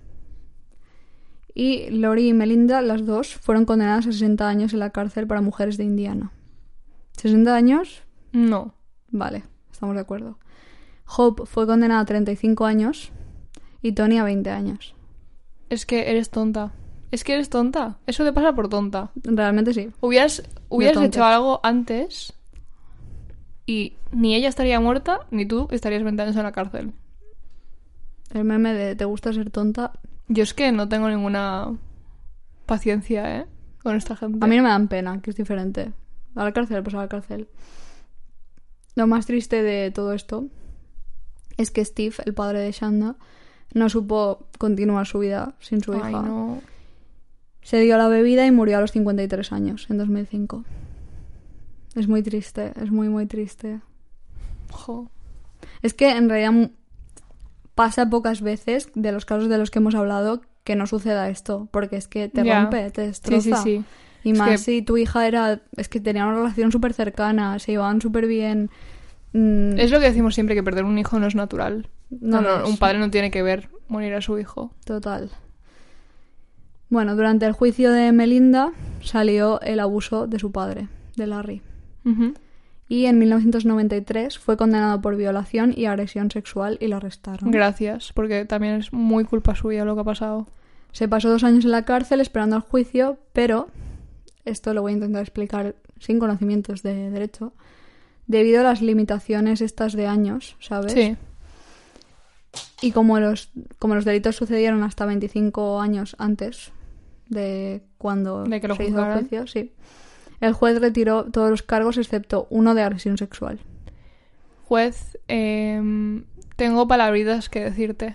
Y Lori y Melinda, las dos, fueron condenadas a sesenta años en la cárcel para mujeres de Indiana. ¿sesenta años? No. Vale, estamos de acuerdo. Hope fue condenada a treinta y cinco años y Toni a veinte años. Es que eres tonta. Es que eres tonta. Eso te pasa por tonta. Realmente sí. Hubieras, hubieras tonta. hecho algo antes y ni ella estaría muerta ni tú estarías veinte años en la cárcel. El meme de ¿te gusta ser tonta? Yo es que no tengo ninguna paciencia, ¿eh? Con esta gente. A mí no me dan pena, que es diferente. A la cárcel, pues a la cárcel. Lo más triste de todo esto es que Steve, el padre de Shanda, no supo continuar su vida sin su hija. Ay, no. Se dio a la bebida y murió a los cincuenta y tres años, en dos mil cinco. Es muy triste, es muy, muy triste. Jo. Es que en realidad pasa pocas veces de los casos de los que hemos hablado que no suceda esto, porque es que te Ya. rompe, te destroza. Sí, sí, sí. Y Es más que- si tu hija era... Es que tenían una relación súper cercana, se llevaban súper bien. Mm, Es lo que decimos siempre, que perder un hijo no es natural. No No, lo no, es. un padre no tiene que ver morir a su hijo. Total. Bueno, durante el juicio de Melinda salió el abuso de su padre, de Larry. Ujú. Y en mil novecientos noventa y tres fue condenado por violación y agresión sexual y lo arrestaron. Gracias, porque también es muy culpa suya lo que ha pasado. Se pasó dos años en la cárcel esperando al juicio, pero, esto lo voy a intentar explicar sin conocimientos de derecho, debido a las limitaciones estas de años, ¿sabes? Sí. Y como los, como los delitos sucedieron hasta veinticinco años antes de cuando De que lo se hizo el juzgaran. juicio, sí, el juez retiró todos los cargos excepto uno de agresión sexual. Juez, eh, tengo palabritas que decirte.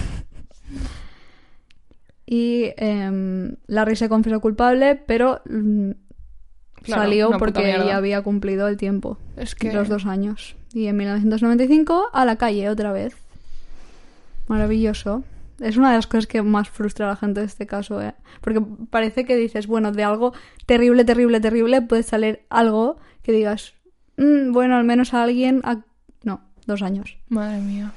Y eh, Larry se confesó culpable, pero mm, Claro, salió una puta porque mierda. ya había cumplido el tiempo, Es que... los dos años. Y en mil novecientos noventa y cinco a la calle otra vez. Maravilloso. Es una de las cosas que más frustra a la gente de este caso, ¿eh? Porque parece que dices, bueno, de algo terrible, terrible, terrible puede salir algo que digas, "Mm, bueno, al menos a alguien... ha-". No, dos años. Madre mía.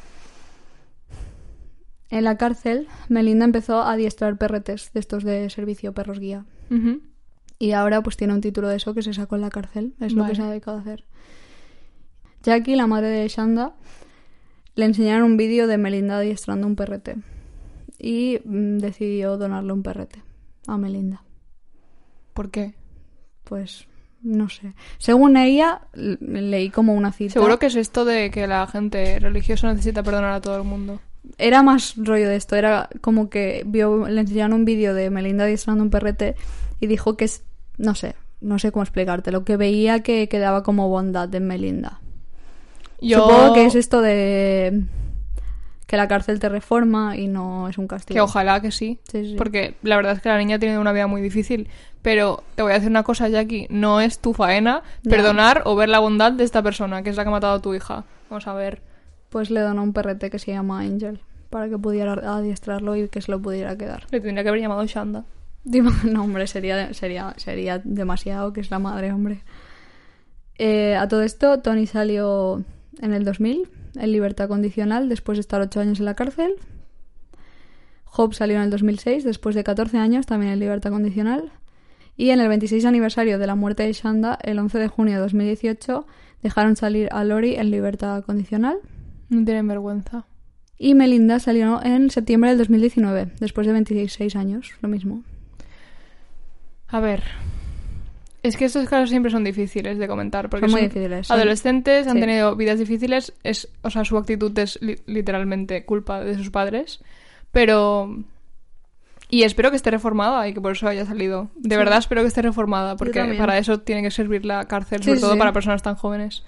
En la cárcel, Melinda empezó a adiestrar perretes de estos de servicio, perros guía. Ujú. Y ahora pues tiene un título de eso que se sacó en la cárcel. Es lo Vale. que se ha dedicado a hacer. Jackie, la madre de Shanda, le enseñaron un vídeo de Melinda adiestrando un perrete. Y mm, decidió donarle un perrete a Melinda. ¿Por qué? Pues no sé. Según ella, l- leí como una cita. Seguro que es esto de que la gente religiosa necesita perdonar a todo el mundo. Era más rollo de esto. Era como que vio, le enseñaron un vídeo de Melinda adiestrando un perrete y dijo que es... No sé. No sé cómo explicarte. Lo que veía que quedaba como bondad en Melinda. Yo... Supongo que es esto de que la cárcel te reforma y no es un castigo. Que ojalá que sí. Sí, sí. Porque la verdad es que la niña tiene una vida muy difícil. Pero te voy a decir una cosa, Jackie. No es tu faena Ya. perdonar o ver la bondad de esta persona, que es la que ha matado a tu hija. Vamos a ver. Pues le donó un perrete que se llama Angel para que pudiera adiestrarlo y que se lo pudiera quedar. Le tendría que haber llamado Shanda. Digo, no, hombre, sería, sería, sería demasiado, que es la madre, hombre. Eh, a todo esto, Tony salió en el dos mil en libertad condicional después de estar ocho años en la cárcel. Hope salió en el dos mil seis después de catorce años también en libertad condicional. Y en el veintiséis aniversario de la muerte de Shanda, el once de junio de dos mil dieciocho, dejaron salir a Lori en libertad condicional. No tienen vergüenza. Y Melinda salió en septiembre del dos mil diecinueve, después de veintiséis años, lo mismo. A ver. Es que estos casos siempre son difíciles de comentar. Porque Son muy son difíciles, son- adolescentes, han sí. tenido vidas difíciles. Es, o sea, su actitud es li- literalmente culpa de sus padres. Pero... Y espero que esté reformada y que por eso haya salido. De Sí. verdad espero que esté reformada. Porque también. para eso tiene que servir la cárcel. Sí, Sobre sí, todo sí. para personas tan jóvenes.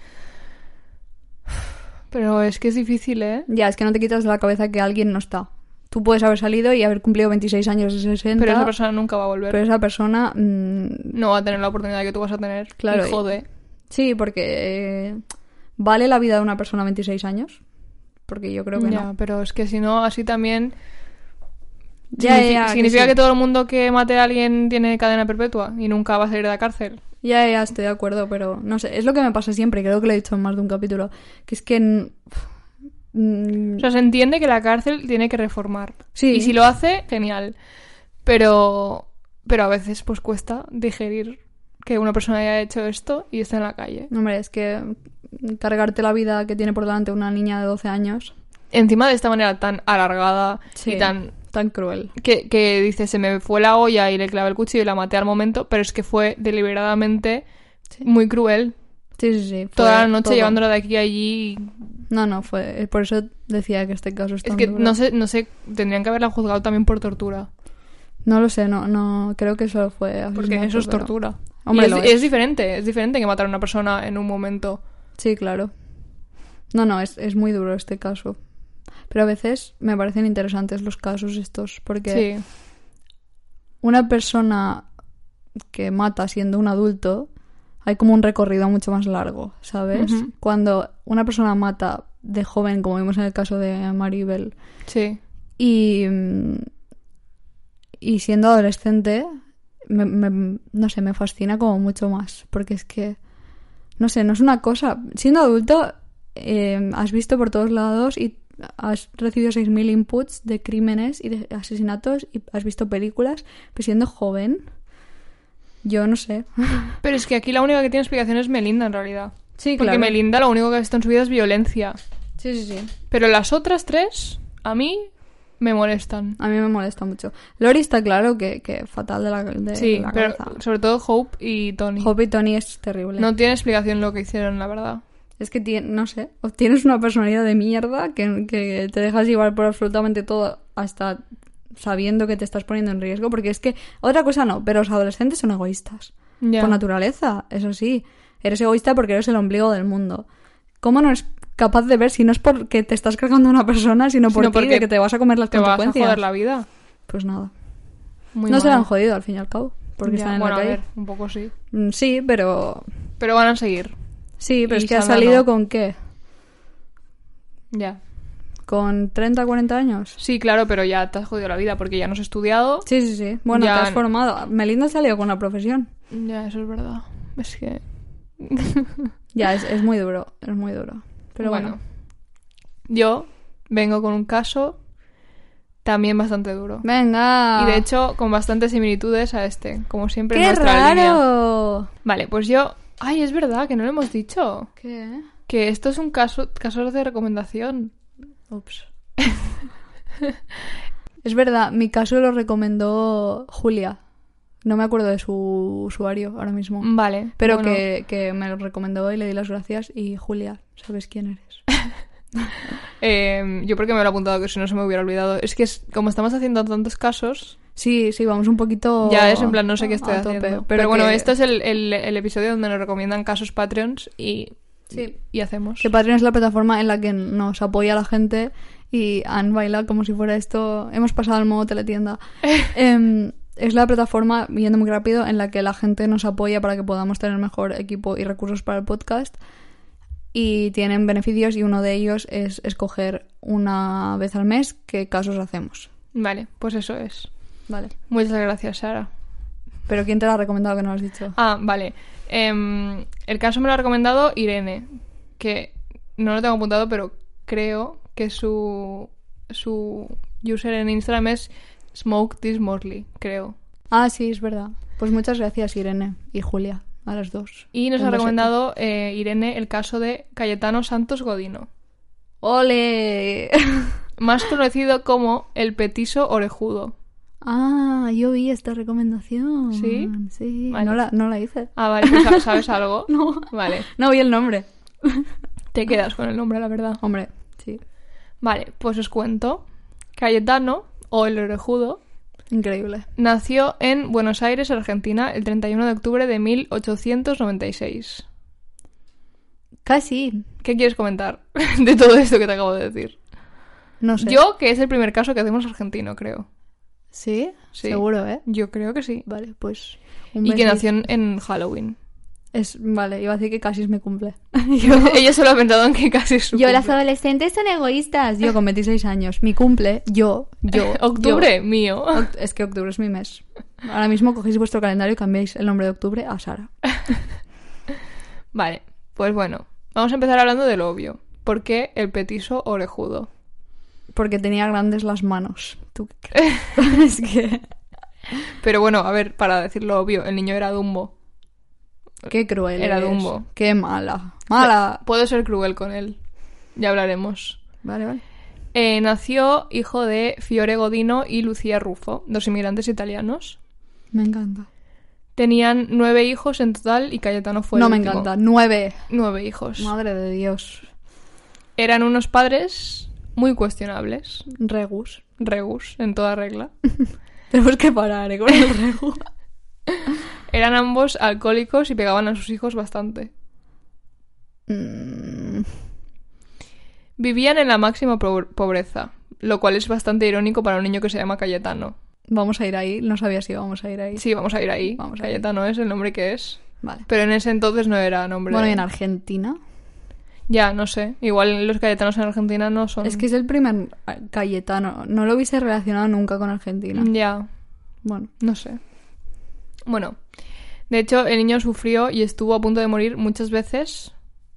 Pero es que es difícil, ¿eh? Ya, es que no te quitas de la cabeza que alguien no está. Tú puedes haber salido y haber cumplido veintiséis años de sesenta, Pero esa persona nunca va a volver. pero esa persona... mm, No va a tener la oportunidad que tú vas a tener. Claro, Y y- jode. sí, porque... eh, ¿vale la vida de una persona veintiséis años? Porque yo creo que Ya, no. pero es que si no, así también... Ya, Signifi- ya, que significa sí. que todo el mundo que mate a alguien tiene cadena perpetua y nunca va a salir de la cárcel. Ya, ya, estoy de acuerdo, pero no sé. Es lo que me pasa siempre, creo que lo he dicho en más de un capítulo. Que es que... mm, mm, O sea, se entiende que la cárcel tiene que reformar. Sí. Y si lo hace, genial. Pero, pero a veces pues cuesta digerir que una persona haya hecho esto y esté en la calle. hombre, es que cargarte la vida que tiene por delante una niña de doce años... Encima de esta manera tan alargada Sí. y tan Tan cruel. Que, que dice, se me fue la olla y le clavé el cuchillo y la maté al momento, pero es que fue deliberadamente Sí. muy cruel. Sí, sí, sí. Toda fue la noche todo. llevándola de aquí a allí. No, no, fue... Por eso decía que este caso es Es tan que duro. no sé, no sé, tendrían que haberla juzgado también por tortura. No lo sé, no, no... Creo que eso fue Porque asesinato, eso es pero- tortura. Hombre, Y es, lo es es. diferente, es diferente que matar a una persona en un momento. Sí, claro. No, no, es, es muy duro este caso. Pero a veces me parecen interesantes los casos estos, porque Sí. una persona que mata siendo un adulto, hay como un recorrido mucho más largo, ¿sabes? Ujú. Cuando una persona mata de joven, como vimos en el caso de Maribel, Sí. y, mm, y siendo adolescente, me- me- no sé, me fascina como mucho más, porque es que, no sé, no es una cosa... Siendo adulto, eh, has visto por todos lados y has recibido seis mil inputs de crímenes y de asesinatos y has visto películas, pero siendo joven, yo no sé. Pero es que aquí la única que tiene explicación es Melinda, en realidad. Sí, Porque Melinda lo único que ha visto en su vida es violencia. Sí, sí, sí. Pero las otras tres, a mí, me molestan. A mí me molesta mucho. Lori está claro que, que fatal de la, de Sí, la pero cabeza. sobre todo Hope y Tony. Hope y Tony es terrible. No tiene explicación lo que hicieron, la verdad. Es que, tie- no sé, o tienes una personalidad de mierda que, que te dejas llevar por absolutamente todo hasta sabiendo que te estás poniendo en riesgo, porque es que, otra cosa no, pero los adolescentes son egoístas. Ya. Por naturaleza, eso sí. Eres egoísta porque eres el ombligo del mundo. ¿Cómo no eres capaz de ver si no es porque te estás cargando a una persona, sino por Sino ti, porque de que te vas a comer las Te vas a consecuencias? joder la vida. Pues nada. Muy no se la mal. han jodido, al fin y al cabo, porque Ya, están en bueno, la a calle. ver, un poco sí. Mm, Sí, pero... Pero van a seguir. Sí, pero Y es que ha Sana salido no. con ¿qué? Ya. ¿Con treinta, cuarenta años? Sí, claro, pero ya te has jodido la vida porque ya no has estudiado. Sí, sí, sí. Bueno, Ya- te has formado. Melinda ha salido con la profesión. Ya, eso es verdad. Es que... Ya, es, es muy duro, es muy duro. Pero bueno. Yo vengo con un caso también bastante duro. Venga. Y de hecho, con bastantes similitudes a este, como siempre en ¡Qué nuestra línea. raro! Vale, pues yo... Ay, es verdad, que no lo hemos dicho. ¿Qué? Que esto es un caso, caso de recomendación. Ups. Es verdad, mi caso lo recomendó Julia. No me acuerdo de su usuario ahora mismo. Vale. Pero bueno, que, que me lo recomendó y le di las gracias. Y Julia, ¿sabes quién eres? eh, yo porque me lo he apuntado, que si no se me hubiera olvidado. Es que es, como estamos haciendo tantos casos, Sí, sí, vamos un poquito... ya es en plan, no sé qué a estoy tope. haciendo. Pero, Pero bueno, que- este es el, el, el episodio donde nos recomiendan casos Patreons y, Sí. y hacemos. Que Patreon es la plataforma en la que nos apoya la gente y han bailado como si fuera esto. Hemos pasado al modo teletienda. Em, es la plataforma, yendo muy rápido, en la que la gente nos apoya para que podamos tener mejor equipo y recursos para el podcast. Y tienen beneficios y uno de ellos es escoger una vez al mes qué casos hacemos. Vale, pues eso es. Vale. Muchas gracias, Sara. ¿Pero quién te lo ha recomendado que no lo has dicho? Ah, vale. Em, el caso me lo ha recomendado Irene, que no lo tengo apuntado, pero creo que su, su user en Instagram es Smoke This Morley, creo. Ah, sí, es verdad. Pues muchas gracias, Irene y Julia, a las dos. Y nos Un ha besete. recomendado eh, Irene el caso de Cayetano Santos Godino, ¡Ole! más conocido como el petiso orejudo. Ah, yo vi esta recomendación. ¿Sí? Sí, Vale. no, la, no la hice. Ah, vale, pues ¿sabes- ¿sabes algo? No. Vale, No vi el nombre. te quedas con el nombre, la verdad. Hombre, sí. Vale, pues os cuento. Cayetano, o el orejudo, Increíble. nació en Buenos Aires, Argentina, el treinta y uno de octubre de mil ochocientos noventa y seis. Casi. ¿Qué quieres comentar de todo esto que te acabo de decir? No sé. Yo, que es el primer caso que hacemos argentino, creo. ¿Sí? Sí. Seguro, ¿eh? Yo creo que sí. Vale, pues... un Y que besito. nació en, en Halloween. Es, vale, iba a decir que casi es mi cumple. Ella solo ha pensado en que casi es su Yo, las cumple. adolescentes son egoístas. Yo con veintiséis años. Mi cumple, yo, yo. Octubre, yo. mío. Oct- Es que octubre es mi mes. Ahora mismo cogéis vuestro calendario y cambiáis el nombre de octubre a Sara. Vale, pues bueno. Vamos a empezar hablando de lo obvio. ¿Por qué el petiso orejudo? Porque tenía grandes las manos. ¿Tú qué crees? Es que... Pero bueno, a ver, para decir lo obvio, el niño era Dumbo. Qué cruel Era eres. Dumbo. Qué mala. Mala. Puedo ser cruel con él. Ya hablaremos. Vale, vale. Eh, nació hijo de Fiore Godino y Lucia Ruffo, dos inmigrantes italianos. Me encanta. Tenían nueve hijos en total y Cayetano fue no el me último. encanta. Nueve. Nueve hijos. Madre de Dios. Eran unos padres muy cuestionables. Regus. Regus, en toda regla. Tenemos que parar, ¿eh? Con el regu. Eran ambos alcohólicos y pegaban a sus hijos bastante. Mm. Vivían en la máxima po- pobreza, lo cual es bastante irónico para un niño que se llama Cayetano. Vamos a ir ahí. No sabía si íbamos a ir ahí. Sí, vamos a ir ahí. Vamos a ir. Cayetano es el nombre que es. Vale. Pero en ese entonces no era nombre. Bueno, y en Argentina. Ya, no sé. Igual los Cayetanos en Argentina no son... Es que es el primer Cayetano. No lo hubiese relacionado nunca con Argentina. Ya, Bueno. no sé. Bueno, de hecho, el niño sufrió y estuvo a punto de morir muchas veces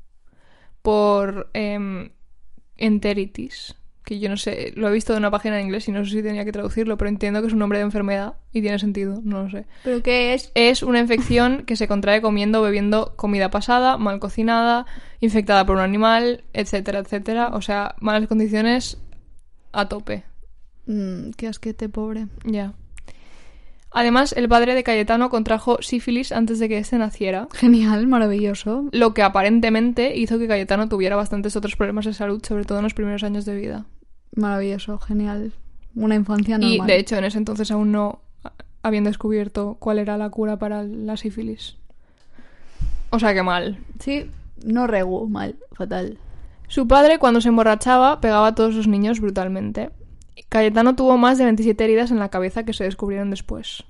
por eh, enteritis. Que yo no sé, lo he visto de una página en inglés y no sé si tenía que traducirlo, pero entiendo que es un nombre de enfermedad y tiene sentido, no lo sé. ¿Pero qué es? Es una infección que se contrae comiendo o bebiendo comida pasada, mal cocinada, infectada por un animal, etcétera, etcétera. O sea, malas condiciones a tope. Mm, qué asquete, pobre. Ya. Además, el padre de Cayetano contrajo sífilis antes de que éste naciera, Genial, maravilloso. lo que aparentemente hizo que Cayetano tuviera bastantes otros problemas de salud, sobre todo en los primeros años de vida. Maravilloso, genial. Una infancia normal. Y, de hecho, en ese entonces aún no habían descubierto cuál era la cura para la sífilis. O sea, que mal. Sí, no regu, mal, fatal. Su padre, cuando se emborrachaba, pegaba a todos los niños brutalmente. Cayetano tuvo más de veintisiete heridas en la cabeza que se descubrieron después.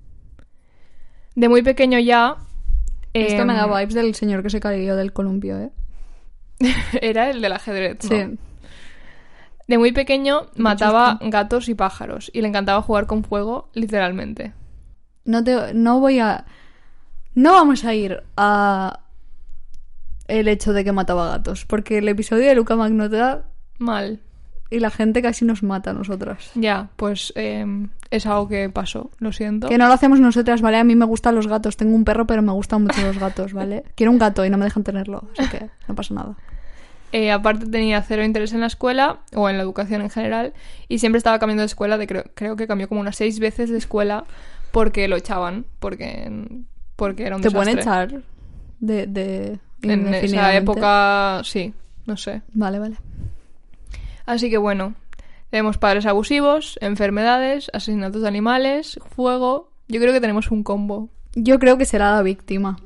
De muy pequeño ya... Esto eh, me da vibes del señor que se cayó del columpio, ¿eh? Era el del ajedrez, ¿no? Sí. De muy pequeño mataba gatos y pájaros y le encantaba jugar con fuego, literalmente. No te, no voy a... No vamos a ir a... el hecho de que mataba gatos, porque el episodio de Luca Magnotta Mal. y la gente casi nos mata a nosotras. Ya, pues eh, es algo que pasó, lo siento. Que no lo hacemos nosotras, ¿vale? A mí me gustan los gatos. Tengo un perro, pero me gustan mucho los gatos, ¿vale? Quiero un gato y no me dejan tenerlo, así que no pasa nada. Eh, aparte tenía cero interés en la escuela o en la educación en general y siempre estaba cambiando de escuela, de creo, creo que cambió como unas seis veces de escuela porque lo echaban, porque, porque era un Te desastre. pueden echar de, de En esa indefinidamente. época, sí, no sé. Vale, vale. Así que bueno, tenemos padres abusivos, enfermedades, asesinatos de animales, fuego... Yo creo que tenemos un combo. Yo creo que será la víctima.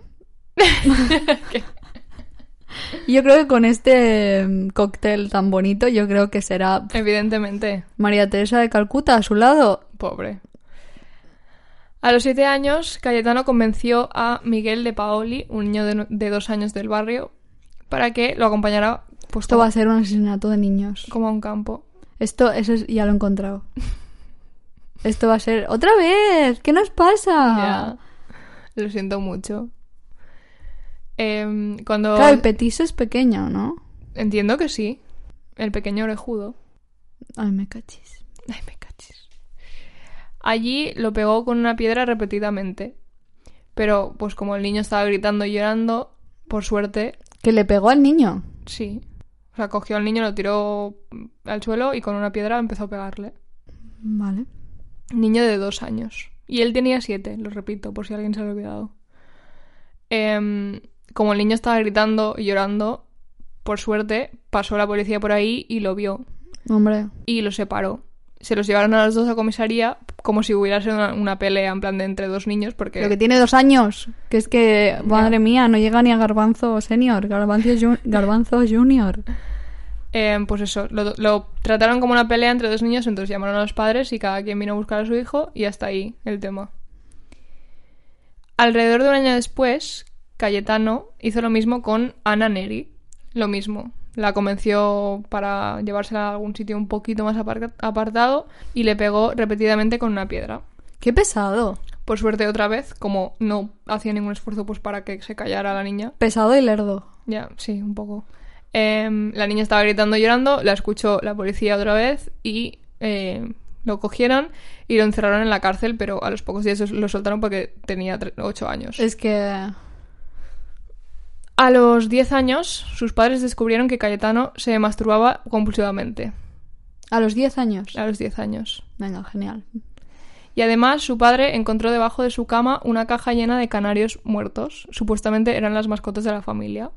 Yo creo que con este mm, cóctel tan bonito, yo creo que será pff, Evidentemente, María Teresa de Calcuta a su lado. pobre. A los siete años, Cayetano convenció a Miguel de Paoli, un niño de, no- de dos años del barrio, para que lo acompañara pues, Esto como, va a ser un asesinato de niños. como a un campo. Esto, eso es- ya lo he encontrado. Esto va a ser... ¡Otra vez! ¿Qué nos pasa? Ya. Lo siento mucho. Em, cuando... Claro, el petiso es pequeño, ¿no? Entiendo que sí. El pequeño orejudo. Ay, me cachis. Ay, me cachis. Allí lo pegó con una piedra repetidamente. Pero, pues como el niño estaba gritando y llorando, por suerte, ¿Que le pegó al niño? sí. O sea, cogió al niño, lo tiró al suelo y con una piedra empezó a pegarle. Vale. Niño de dos años. Y él tenía siete, lo repito, por si alguien se lo ha olvidado. Em, como el niño estaba gritando y llorando, por suerte, pasó la policía por ahí y lo vio. Hombre. Y lo separó. Se los llevaron a los dos a comisaría como si hubiera sido una, una pelea en plan de entre dos niños porque... Pero que tiene dos años. Que es que, madre mía, no llega ni a Garbanzo Senior. Garbanzo, jun- Garbanzo Junior. Eh, pues eso, lo, lo trataron como una pelea entre dos niños, entonces llamaron a los padres y cada quien vino a buscar a su hijo y hasta ahí el tema. Alrededor de un año después, Cayetano hizo lo mismo con Ana Neri. Lo mismo. La convenció para llevársela a algún sitio un poquito más apar- apartado y le pegó repetidamente con una piedra. ¡Qué pesado! Por suerte otra vez, como no hacía ningún esfuerzo pues para que se callara la niña. Pesado y lerdo. Ya, sí, un poco. Eh, la niña estaba gritando y llorando, la escuchó la policía otra vez y eh, lo cogieron y lo encerraron en la cárcel, pero a los pocos días lo soltaron porque tenía ocho años. Es que... A los diez años, sus padres descubrieron que Cayetano se masturbaba compulsivamente. A los diez años. A los diez años. Venga, genial. Y además su padre encontró debajo de su cama una caja llena de canarios muertos. Supuestamente eran las mascotas de la familia.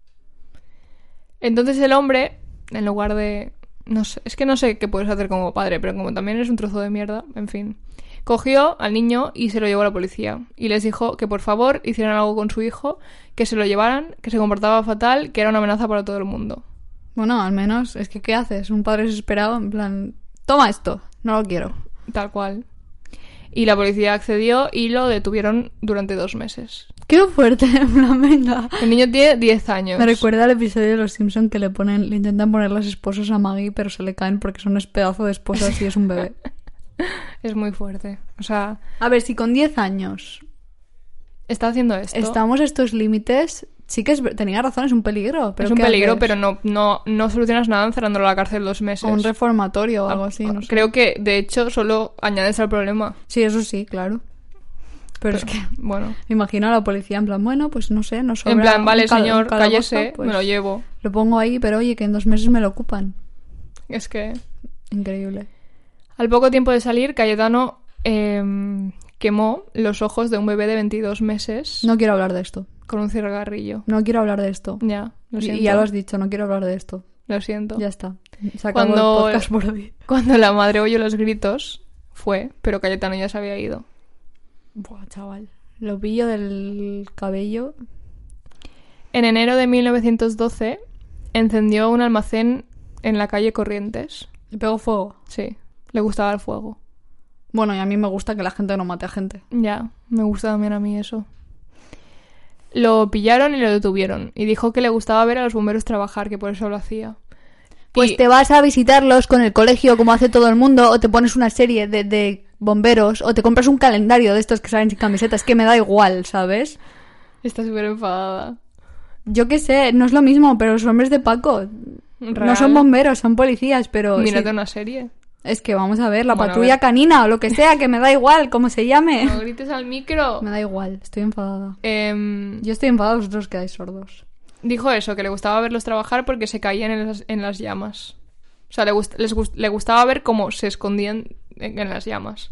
Entonces el hombre, en lugar de... No sé, es que no sé qué puedes hacer como padre, pero como también es un trozo de mierda, en fin. Cogió al niño y se lo llevó a la policía. Y les dijo que por favor hicieran algo con su hijo, que se lo llevaran, que se comportaba fatal, que era una amenaza para todo el mundo. Bueno, al menos, es que ¿qué haces? Un padre desesperado, en plan, toma esto, no lo quiero. Tal cual. Y la policía accedió y lo detuvieron durante dos meses. ¡Qué fuerte! En plan, venga. El niño tiene diez años. Me recuerda al episodio de Los Simpson que le ponen, le intentan poner las esposas a Maggie, pero se le caen porque son un pedazo de esposas y es un bebé. Es muy fuerte. O sea... A ver, si con diez años... Está haciendo esto. Estamos a estos límites... Sí que es, tenía razón, es un peligro. Pero es un ¿qué peligro, haces? pero no, no, no solucionas nada encerrándolo a la cárcel dos meses. O un reformatorio o algo así, no sé. Creo que, de hecho, solo añades al problema. Sí, eso sí, claro. Pero, pero es que, bueno. Me imagino a la policía en plan, bueno, pues no sé, no sobra. En plan, vale, cal- señor, calabozo, cállese, pues me lo llevo. Lo pongo ahí, pero oye, que en dos meses me lo ocupan. Es que... Increíble. Al poco tiempo de salir, Cayetano eh, quemó los ojos de un bebé de veintidós meses. No quiero hablar de esto. Con un cigarrillo. No quiero hablar de esto. Ya, lo siento. Y ya lo has dicho, no quiero hablar de esto. Lo siento. Ya está. Se acabó Cuando, el podcast por hoy. Cuando la madre oyó los gritos, fue, pero Cayetano ya se había ido. Buah, chaval. Lo pillo del cabello. En enero de mil novecientos doce, encendió un almacén en la calle Corrientes. ¿Le pegó fuego? Sí, le gustaba el fuego. Bueno, y a mí me gusta que la gente no mate a gente. Ya, me gusta también a mí eso. Lo pillaron y lo detuvieron. Y dijo que le gustaba ver a los bomberos trabajar, que por eso lo hacía. Pues y... te vas a visitarlos con el colegio como hace todo el mundo, o te pones una serie de, de bomberos, o te compras un calendario de estos que salen sin camisetas, que me da igual, ¿sabes? Está súper enfadada. Yo qué sé, no es lo mismo, pero los hombres de Paco ¿Real? No son bomberos, son policías, pero... Mírate sí. una serie. Es que vamos a ver, la Bueno, patrulla ver. canina o lo que sea, que me da igual, como se llame. No grites al micro. Me da igual, estoy enfadada. Eh, Yo estoy enfadada, vosotros quedáis sordos. dijo eso, que le gustaba verlos trabajar porque se caían en las, en las llamas. O sea, le, gust- les gust- le gustaba ver cómo se escondían en, en las llamas.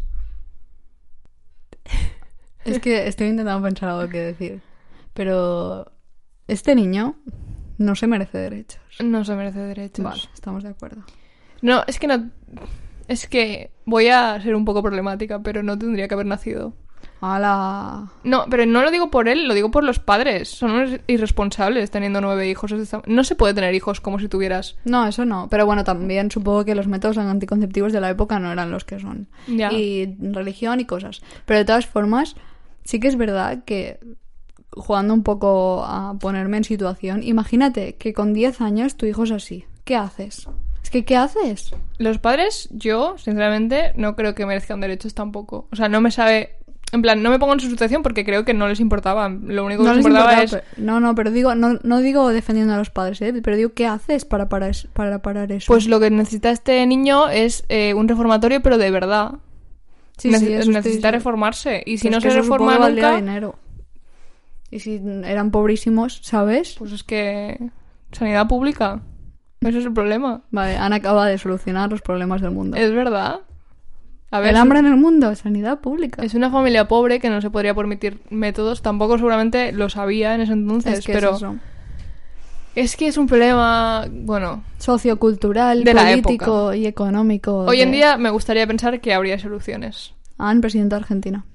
Es que estoy intentando pensar algo que decir. Pero este niño no se merece derechos. No se merece derechos. Vale, estamos de acuerdo. No, es que no... Es que voy a ser un poco problemática, pero no tendría que haber nacido. ¡Hala! No, pero no lo digo por él, lo digo por los padres. Son unos irresponsables teniendo nueve hijos. No se puede tener hijos como si tuvieras... No, eso no. Pero bueno, también supongo que los métodos anticonceptivos de la época no eran los que son. Ya. Y religión y cosas. Pero de todas formas, sí que es verdad que, jugando un poco a ponerme en situación, imagínate que con diez años tu hijo es así. ¿Qué haces? Es que, ¿qué haces? Los padres, yo, sinceramente, no creo que merezcan derechos tampoco. O sea, no me sabe... En plan, no me pongo en su situación porque creo que no les importaba. Lo único que No les les importaba importaba, es... pero- No, no, pero digo, no, no digo defendiendo a los padres, ¿eh? Pero digo, ¿qué haces para parar, es- para parar eso? Pues lo que necesita este niño es eh, un reformatorio, pero de verdad. sí, Nece- sí, eso necesita estoy- reformarse. Y si Pero no es que se eso supongo reforma que valdría nunca... dinero. Y si eran pobrísimos, ¿sabes? Pues es que... Sanidad pública. Ese es el problema. Vale, Ana acaba de solucionar los problemas del mundo. Es verdad. A ver, el es- hambre en el mundo, sanidad pública. Es una familia pobre que no se podría permitir métodos. Tampoco seguramente lo sabía en ese entonces, Es que pero es eso. es que es un problema, bueno, Sociocultural, de la político y económico. hoy en de- día me gustaría pensar que habría soluciones. Anne, presidenta argentina.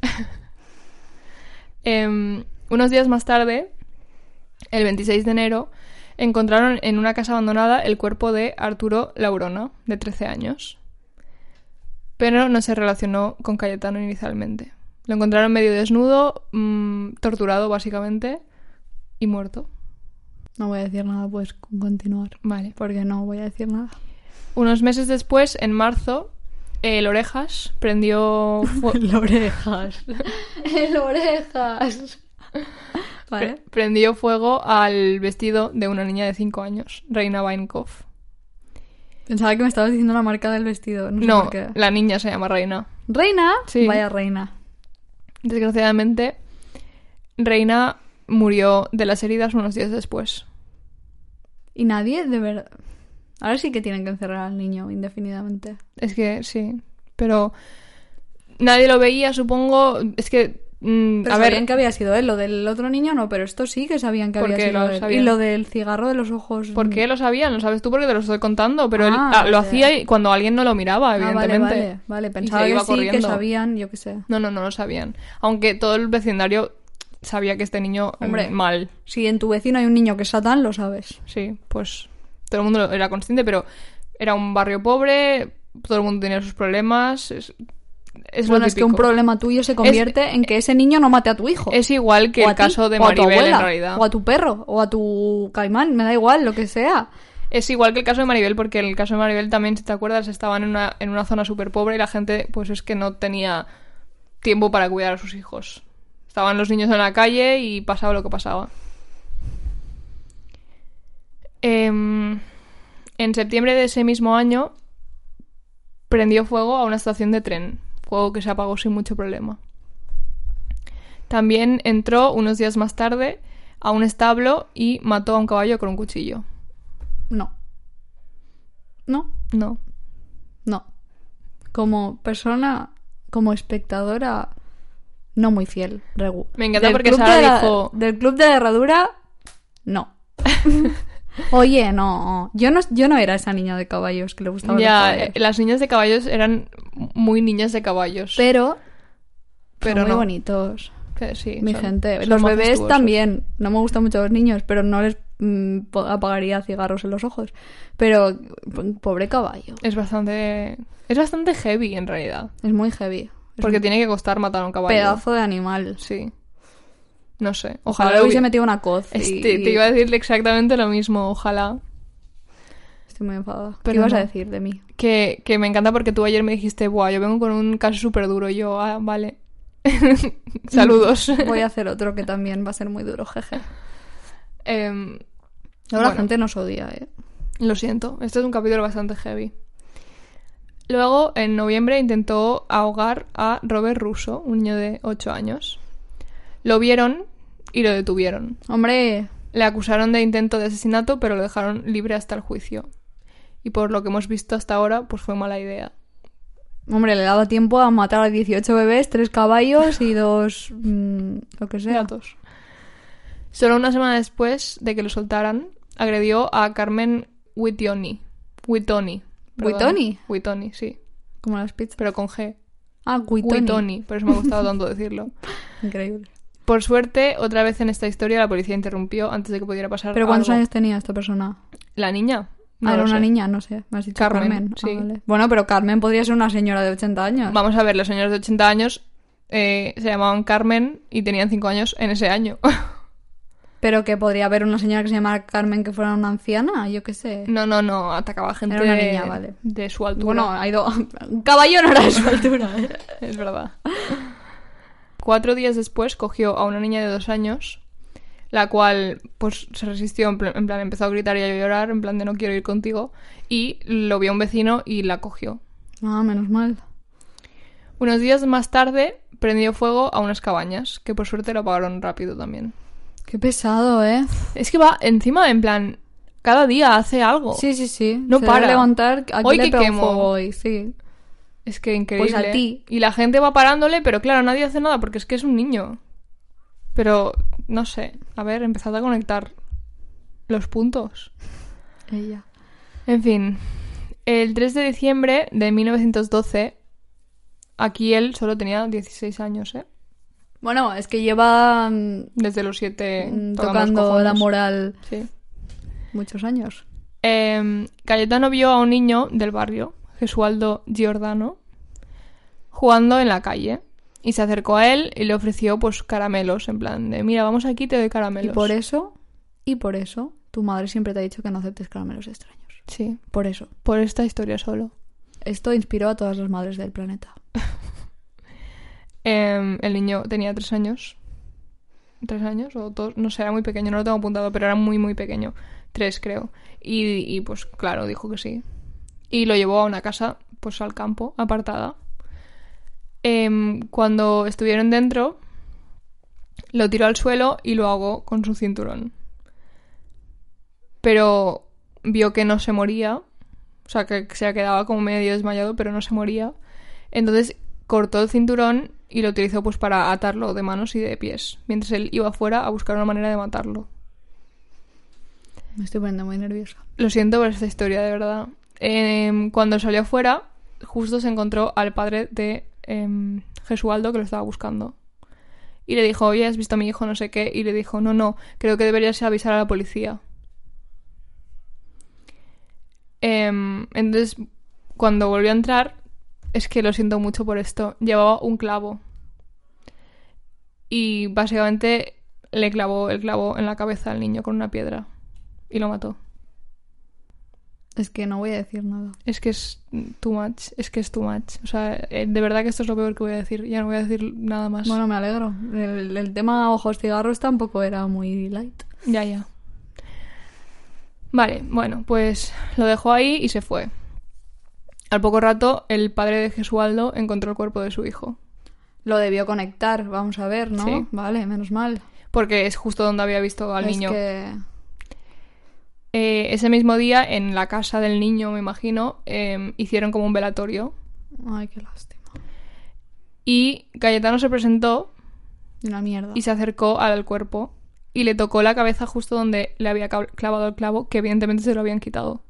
Em, unos días más tarde, el veintiséis de enero, encontraron en una casa abandonada el cuerpo de Arturo Laurona, de trece años. Pero no se relacionó con Cayetano inicialmente. Lo encontraron medio desnudo, mmm, torturado básicamente, y muerto. No voy a decir nada, puedes continuar. Vale. Porque no voy a decir nada. Unos meses después, en marzo, el Orejas prendió, fu- El orejas. El orejas. Vale. pre- prendió fuego al vestido de una niña de cinco años, Reina Weinkoff. Pensaba que me estabas diciendo la marca del vestido. No, sé No, por qué. la niña se llama Reina. ¿Reina? Sí. Vaya reina. Desgraciadamente, Reina murió de las heridas unos días después. Y nadie, de verdad... Ahora sí que tienen que encerrar al niño indefinidamente. Es que sí, pero nadie lo veía, supongo. Es que, mm, Pero a sabían ver, que había sido él, lo del otro niño no, pero esto sí que sabían que ¿Por había qué sido lo él. sabían? Y lo del cigarro de los ojos. ¿por qué lo sabían? Lo sabes tú porque te lo estoy contando, pero él Ah, ah, lo vale. hacía y cuando alguien no lo miraba, Ah, vale, evidentemente. vale, vale. Y Pensaba se que iba sí, que corriendo. sabían, yo qué sé. No, no, no lo sabían. Aunque todo el vecindario sabía que este niño, mm, Hombre. mal. Si en tu vecino hay un niño que es Satán, lo sabes. Sí, pues todo el mundo lo- era consciente, pero era un barrio pobre, todo el mundo tenía sus problemas. Es, es lo Bueno, es que un típico. problema tuyo se convierte en que ese niño no mate a tu hijo. Es igual que O a el ti, caso de o a tu Maribel, abuela, en realidad. O a tu perro, o a tu caimán, me da igual, lo que sea. Es igual que el caso de Maribel, porque en el caso de Maribel también, si te acuerdas, estaban en una, en una zona súper pobre y la gente, pues es que no tenía tiempo para cuidar a sus hijos. Estaban los niños en la calle y pasaba lo que pasaba. Em, en septiembre de ese mismo año prendió fuego a una estación de tren, fuego que se apagó sin mucho problema. También entró unos días más tarde a un establo y mató a un caballo con un cuchillo. No. No, No. no. Como persona, como espectadora, no muy fiel, Regu. Me encanta Del porque club Sara de la- dijo- Del club de la herradura, no. Oye, no. Yo no, yo no era esa niña de caballos que le gustaba los Ya, caballos. eh, las niñas de caballos eran muy niñas de caballos. Pero, Pero son muy no. bonitos. Que sí, Mi son- gente. son Los bebés majestuosos. también. No me gustan mucho los niños, pero no les mm, po- apagaría cigarros en los ojos. Pero, p- pobre caballo. Es bastante... Es bastante heavy, en realidad. Es muy heavy. Es Porque un tiene que costar matar a un caballo. pedazo de animal. Sí. No sé. Ojalá Ojalá le hubiese hubiera- metido una coz. y- Este, te iba a decirle exactamente lo mismo. Ojalá. Estoy muy enfadada. ¿Qué Pero ibas a no. decir de mí? Que, que me encanta porque tú ayer me dijiste, buah, yo vengo con un caso súper duro. Y yo, ah, vale. Saludos. Voy a hacer otro que también va a ser muy duro, jeje. Em, Ahora la bueno. gente nos odia, ¿eh? Lo siento, este es un capítulo bastante heavy. Luego, en noviembre, intentó ahogar a Robert Russo, un niño de ocho años. Lo vieron y lo detuvieron. Hombre, Le acusaron de intento de asesinato, pero lo dejaron libre hasta el juicio. Y por lo que hemos visto hasta ahora, pues fue mala idea. hombre, le daba tiempo a matar a dieciocho bebés, tres caballos y dos... mm, lo que sea. Gatos. Solo una semana después de que lo soltaran, agredió a Carmen Wittoni. Wittoni. perdón. ¿Wittoni? Wittoni, sí. Como las pizzas. Pero con G. Ah, Guitoni. Wittoni, por eso me ha gustado tanto decirlo. Increíble. Por suerte, otra vez en esta historia la policía interrumpió antes de que pudiera pasar ¿Pero cuántos algo. años tenía esta persona? ¿La niña? No ah, era lo una sé. niña, no sé. Me has dicho Carmen, Carmen. Ah, sí. vale. Bueno, pero Carmen podría ser una señora de ochenta años. Vamos a ver, los señores de ochenta años eh, se llamaban Carmen y tenían cinco años en ese año. Pero que podría haber una señora que se llamara Carmen que fuera una anciana, yo qué sé. No, no, no, atacaba gente Era una de- niña, vale. de su altura. Bueno, ha ido... Un caballo no era de su altura, ¿eh? Es verdad. Cuatro días después cogió a una niña de dos años, la cual pues se resistió, en plan, en plan empezó a gritar y a llorar, en plan de no quiero ir contigo, y lo vio un vecino y la cogió. Ah, menos mal. Unos días más tarde prendió fuego a unas cabañas, que por suerte lo apagaron rápido también. Qué pesado, ¿eh? Es que va encima, en plan, cada día hace algo. Sí, sí, sí. No Se para. debe levantar... Aquí Hoy le que pego quemo. fuego hoy, sí. Es que increíble. Pues a ti. Y la gente va parándole, pero claro, nadie hace nada porque es que es un niño. Pero, no sé. A ver, empezad a conectar los puntos. Ella. En fin. El tres de diciembre de mil novecientos doce, aquí él solo tenía dieciséis años, ¿eh? Bueno, es que lleva mm, Desde los siete mm, tocando los tocando cojones. la moral Sí. muchos años. Eh, Cayetano vio a un niño del barrio, Gesualdo Giordano, jugando en la calle. Y se acercó a él y le ofreció pues caramelos, en plan de, mira, vamos aquí, te doy caramelos. Y por eso, y por eso, tu madre siempre te ha dicho que no aceptes caramelos extraños. Sí, Por eso. por esta historia solo. Esto inspiró a todas las madres del planeta. Eh, el niño tenía tres años. ¿Tres años? O dos, no sé, era muy pequeño, no lo tengo apuntado, pero era muy, muy pequeño. Tres, creo. Y, y pues claro, dijo que sí. Y lo llevó a una casa, pues al campo, apartada. Em, cuando estuvieron dentro, lo tiró al suelo y lo ahogó con su cinturón. Pero vio que no se moría sea, que se quedaba como medio desmayado, pero no se moría. Entonces cortó el cinturón y lo utilizó pues para atarlo de manos y de pies, mientras él iba afuera a buscar una manera de matarlo. Me estoy poniendo muy nerviosa. Lo siento por esta historia, de verdad. Eh, cuando salió afuera, justo se encontró al padre de eh, Gesualdo, que lo estaba buscando. Y le dijo, oye, ¿has visto a mi hijo? No sé qué. Y le dijo, no, no, creo que deberías avisar a la policía. Eh, entonces, cuando volvió a entrar, es que lo siento mucho por esto, llevaba un clavo. Y básicamente le clavó el clavo en la cabeza al niño con una piedra. Y lo mató. Es que no voy a decir nada. Es que es too much. Es que es too much. O sea, de verdad que esto es lo peor que voy a decir. Ya no voy a decir nada más. Bueno, me alegro. El, el tema ojos cigarros tampoco era muy light. Ya, ya. Vale, bueno, pues lo dejó ahí y se fue. Al poco rato, el padre de Gesualdo encontró el cuerpo de su hijo. Lo debió conectar, vamos a ver, ¿no? Sí. Vale, menos mal. Porque es justo donde había visto al es niño. Que... Eh, ese mismo día, en la casa del niño, me imagino, eh, hicieron como un velatorio. Ay, qué lástima. Y Cayetano se presentó. Una mierda. Y se acercó al cuerpo y le tocó la cabeza justo donde le había clavado el clavo, que evidentemente se lo habían quitado.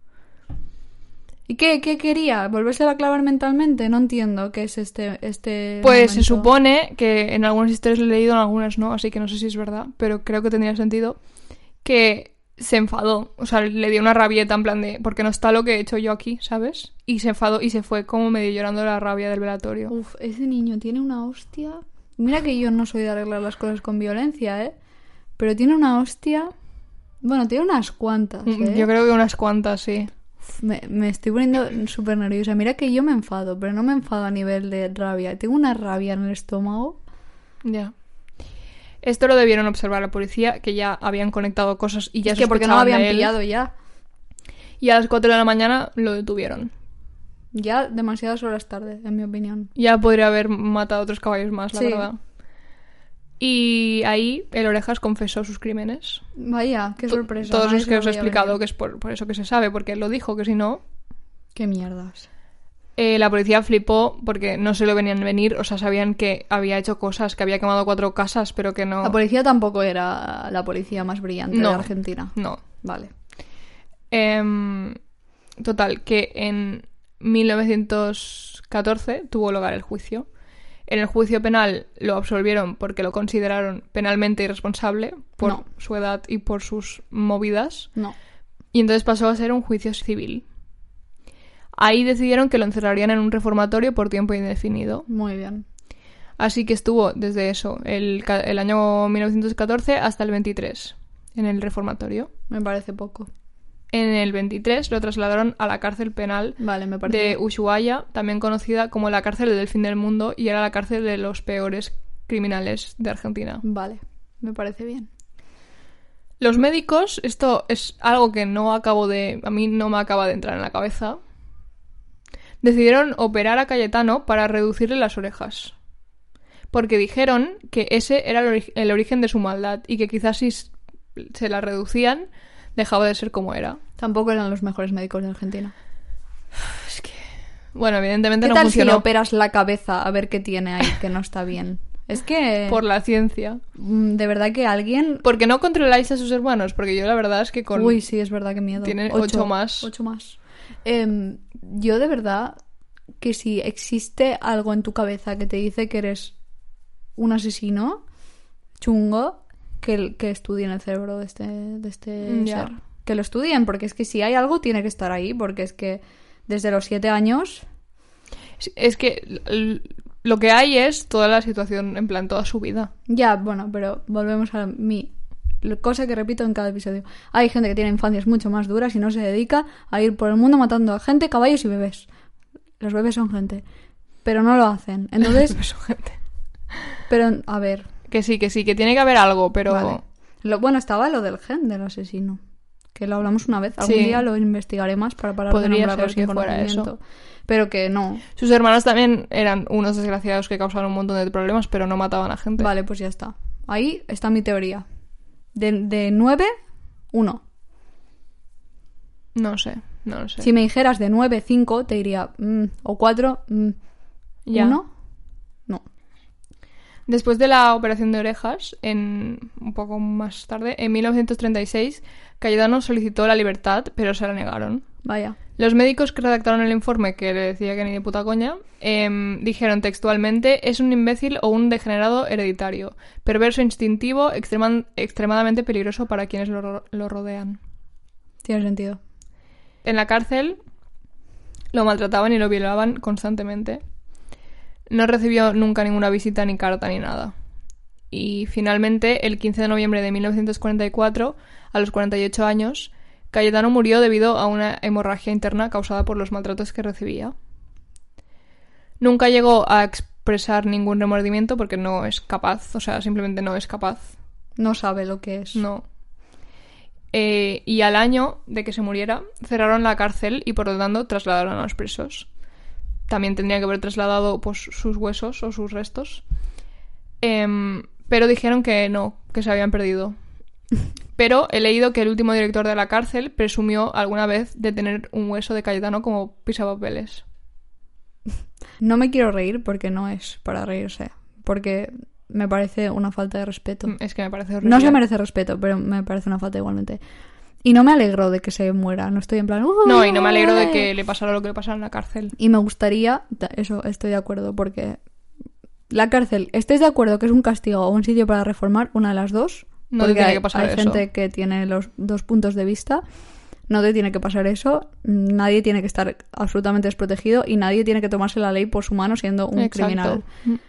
¿Y qué, qué quería? ¿Volvérselo a clavar mentalmente? No entiendo qué es este este Pues momento. se supone que en algunas historias lo he leído, en algunas no, así que no sé si es verdad, pero creo que tendría sentido que se enfadó, o sea, le dio una rabieta en plan de porque no está lo que he hecho yo aquí, ¿sabes? Y se enfadó y se fue como medio llorando de la rabia del velatorio. Uf, ese niño tiene una hostia. Mira que yo no soy de arreglar las cosas con violencia, ¿eh? Pero tiene una hostia... Bueno, tiene unas cuantas, ¿eh? Yo creo que unas cuantas, sí. Me, me estoy poniendo súper nerviosa. Mira que yo me enfado, pero no me enfado a nivel de rabia. Tengo una rabia en el estómago. Ya. Esto lo debieron observar la policía, que ya habían conectado cosas y ya es que porque no lo sospechaban habían de él. pillado ya. Y a las cuatro de la mañana lo detuvieron. Ya demasiadas horas tarde, en mi opinión. Ya podría haber matado a otros caballos más, la Sí. verdad. Y ahí el Orejas confesó sus crímenes. Vaya, qué sorpresa. Todos nadie los se que lo os he veía explicado, venir. que es por, por eso que se sabe, porque él lo dijo, que si no... Qué mierdas. Eh, la policía flipó porque no se lo venían venir, o sea, sabían que había hecho cosas, que había quemado cuatro casas, pero que no... La policía tampoco era la policía más brillante No. de Argentina. No. Vale. Em, total, que en mil novecientos catorce tuvo lugar el juicio. En el juicio penal lo absolvieron porque lo consideraron penalmente irresponsable por No. su edad y por sus movidas. No. Y entonces pasó a ser un juicio civil. Ahí decidieron que lo encerrarían en un reformatorio por tiempo indefinido. Muy bien. Así que estuvo desde eso, el, ca- el año mil novecientos catorce hasta el veintitrés, en el reformatorio. Me parece poco. En el veintitrés lo trasladaron a la cárcel penal Vale, me parece de bien. Ushuaia, también conocida como la cárcel del fin del mundo, y era la cárcel de los peores criminales de Argentina. Vale, me parece bien. Los médicos, esto es algo que no acabo de... a mí no me acaba de entrar en la cabeza. Decidieron operar a Cayetano para reducirle las orejas. Porque dijeron que ese era el, ori- el origen de su maldad y que quizás si s- se la reducían dejaba de ser como era. Tampoco eran los mejores médicos de Argentina. Es que... Bueno, evidentemente ¿Qué no tal si le funcionó operas la cabeza a ver qué tiene ahí que no está bien? Es que... por la ciencia. mm, De verdad que alguien... ¿Por qué no controláis a sus hermanos? Porque yo la verdad es que con... Uy, sí, es verdad que miedo. Tiene ocho más. Ocho más. Em, yo de verdad que si existe algo en tu cabeza que te dice que eres un asesino chungo, que, que estudien el cerebro de este, de este Ya. ser. Que lo estudien, porque es que si hay algo tiene que estar ahí, porque es que desde los siete años... Es que l- lo que hay es toda la situación, en plan, toda su vida. Ya, bueno, pero volvemos a mi cosa que repito en cada episodio. Hay gente que tiene infancias mucho más duras y no se dedica a ir por el mundo matando a gente, caballos y bebés. Los bebés son gente, pero no lo hacen. Entonces, Eso, gente. pero a ver, Que sí, que sí, que tiene que haber algo, pero... vale. Lo, bueno, estaba lo del gen del asesino, que lo hablamos una vez. Algún Sí. día lo investigaré más para parar Podría de nombrarlo ser sin que fuera conocimiento. Pero que no. Sus hermanos también eran unos desgraciados que causaron un montón de problemas, pero no mataban a gente. Vale, pues ya está. Ahí está mi teoría. De, de nueve, uno. No sé. No lo sé. Si me dijeras de nueve, cinco, te diría, mm, o cuatro, mm, Ya. uno, no. Después de la operación de orejas, en un poco más tarde, en mil novecientos treinta y seis, Cayetano solicitó la libertad, pero se la negaron. Vaya. Los médicos que redactaron el informe, que le decía que ni de puta coña, eh, dijeron textualmente: es un imbécil o un degenerado hereditario, perverso instintivo, extrema- extremadamente peligroso para quienes lo, ro- lo rodean. Tiene sentido. En la cárcel lo maltrataban y lo violaban constantemente. No recibió nunca ninguna visita, ni carta, ni nada. Y finalmente, el quince de noviembre de mil novecientos cuarenta y cuatro, a los cuarenta y ocho años, Cayetano murió debido a una hemorragia interna causada por los maltratos que recibía. Nunca llegó a expresar ningún remordimiento porque no es capaz, o sea, simplemente no es capaz. No sabe lo que es. No. Eh, y al año de que se muriera, cerraron la cárcel y por lo tanto trasladaron a los presos. También tendría que haber trasladado pues, sus huesos o sus restos. Em, pero dijeron que no, que se habían perdido. Pero he leído que el último director de la cárcel presumió alguna vez de tener un hueso de Cayetano como pisapapeles. No me quiero reír porque no es para reírse. Porque me parece una falta de respeto. Es que me parece horrible. No se merece respeto, pero me parece una falta igualmente. Y no me alegro de que se muera. No estoy en plan... ¡Uh! No, y no me alegro de que le pasara lo que le pasara en la cárcel. Y me gustaría... Eso, estoy de acuerdo, porque... La cárcel, ¿estáis de acuerdo que es un castigo o un sitio para reformar? Una de las dos. No te Porque tiene hay, que pasar hay eso. gente que tiene los dos puntos de vista. No te tiene que pasar eso. Nadie tiene que estar absolutamente desprotegido y nadie tiene que tomarse la ley por su mano siendo un Exacto. criminal.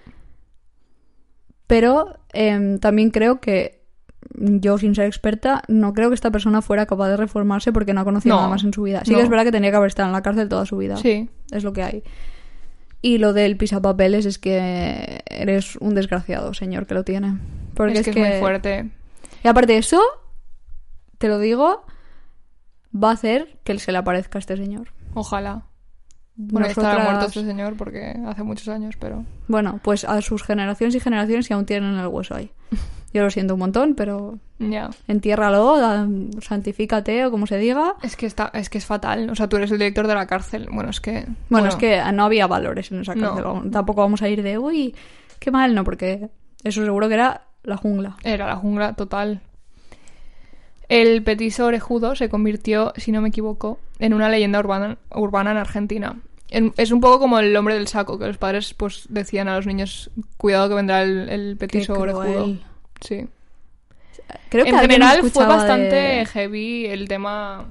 Pero eh, también creo que, yo sin ser experta, no creo que esta persona fuera capaz de reformarse porque no ha conocido No, nada más en su vida. Sí no. que es verdad que tendría que haber estado en la cárcel toda su vida. Sí. Es lo que hay. Y lo del pisapapeles es que eres un desgraciado, señor, que lo tiene. Porque es que es muy fuerte. Y aparte de eso, te lo digo, va a hacer que se le aparezca a este señor. Ojalá. Bueno, Nosotras- estará muerto este señor porque hace muchos años, pero... Bueno, pues a sus generaciones y generaciones que aún tienen el hueso ahí. Yo lo siento un montón, pero Ya. entiérralo, da- santifícate o como se diga. Es que, está, es que es fatal. O sea, tú eres el director de la cárcel. Bueno, es que... Bueno, es que no había valores en esa No. cárcel. Vamos- Tampoco vamos a ir de, uy, qué mal, no, porque eso seguro que era la jungla. Era la jungla total. El petiso orejudo se convirtió, si no me equivoco, en una leyenda urbana, urbana en Argentina. En- es un poco como el hombre del saco, que los padres pues decían a los niños, cuidado que vendrá el, el petiso Qué orejudo. cruel. Sí. Creo que En alguien general fue escuchaba bastante de- heavy el tema...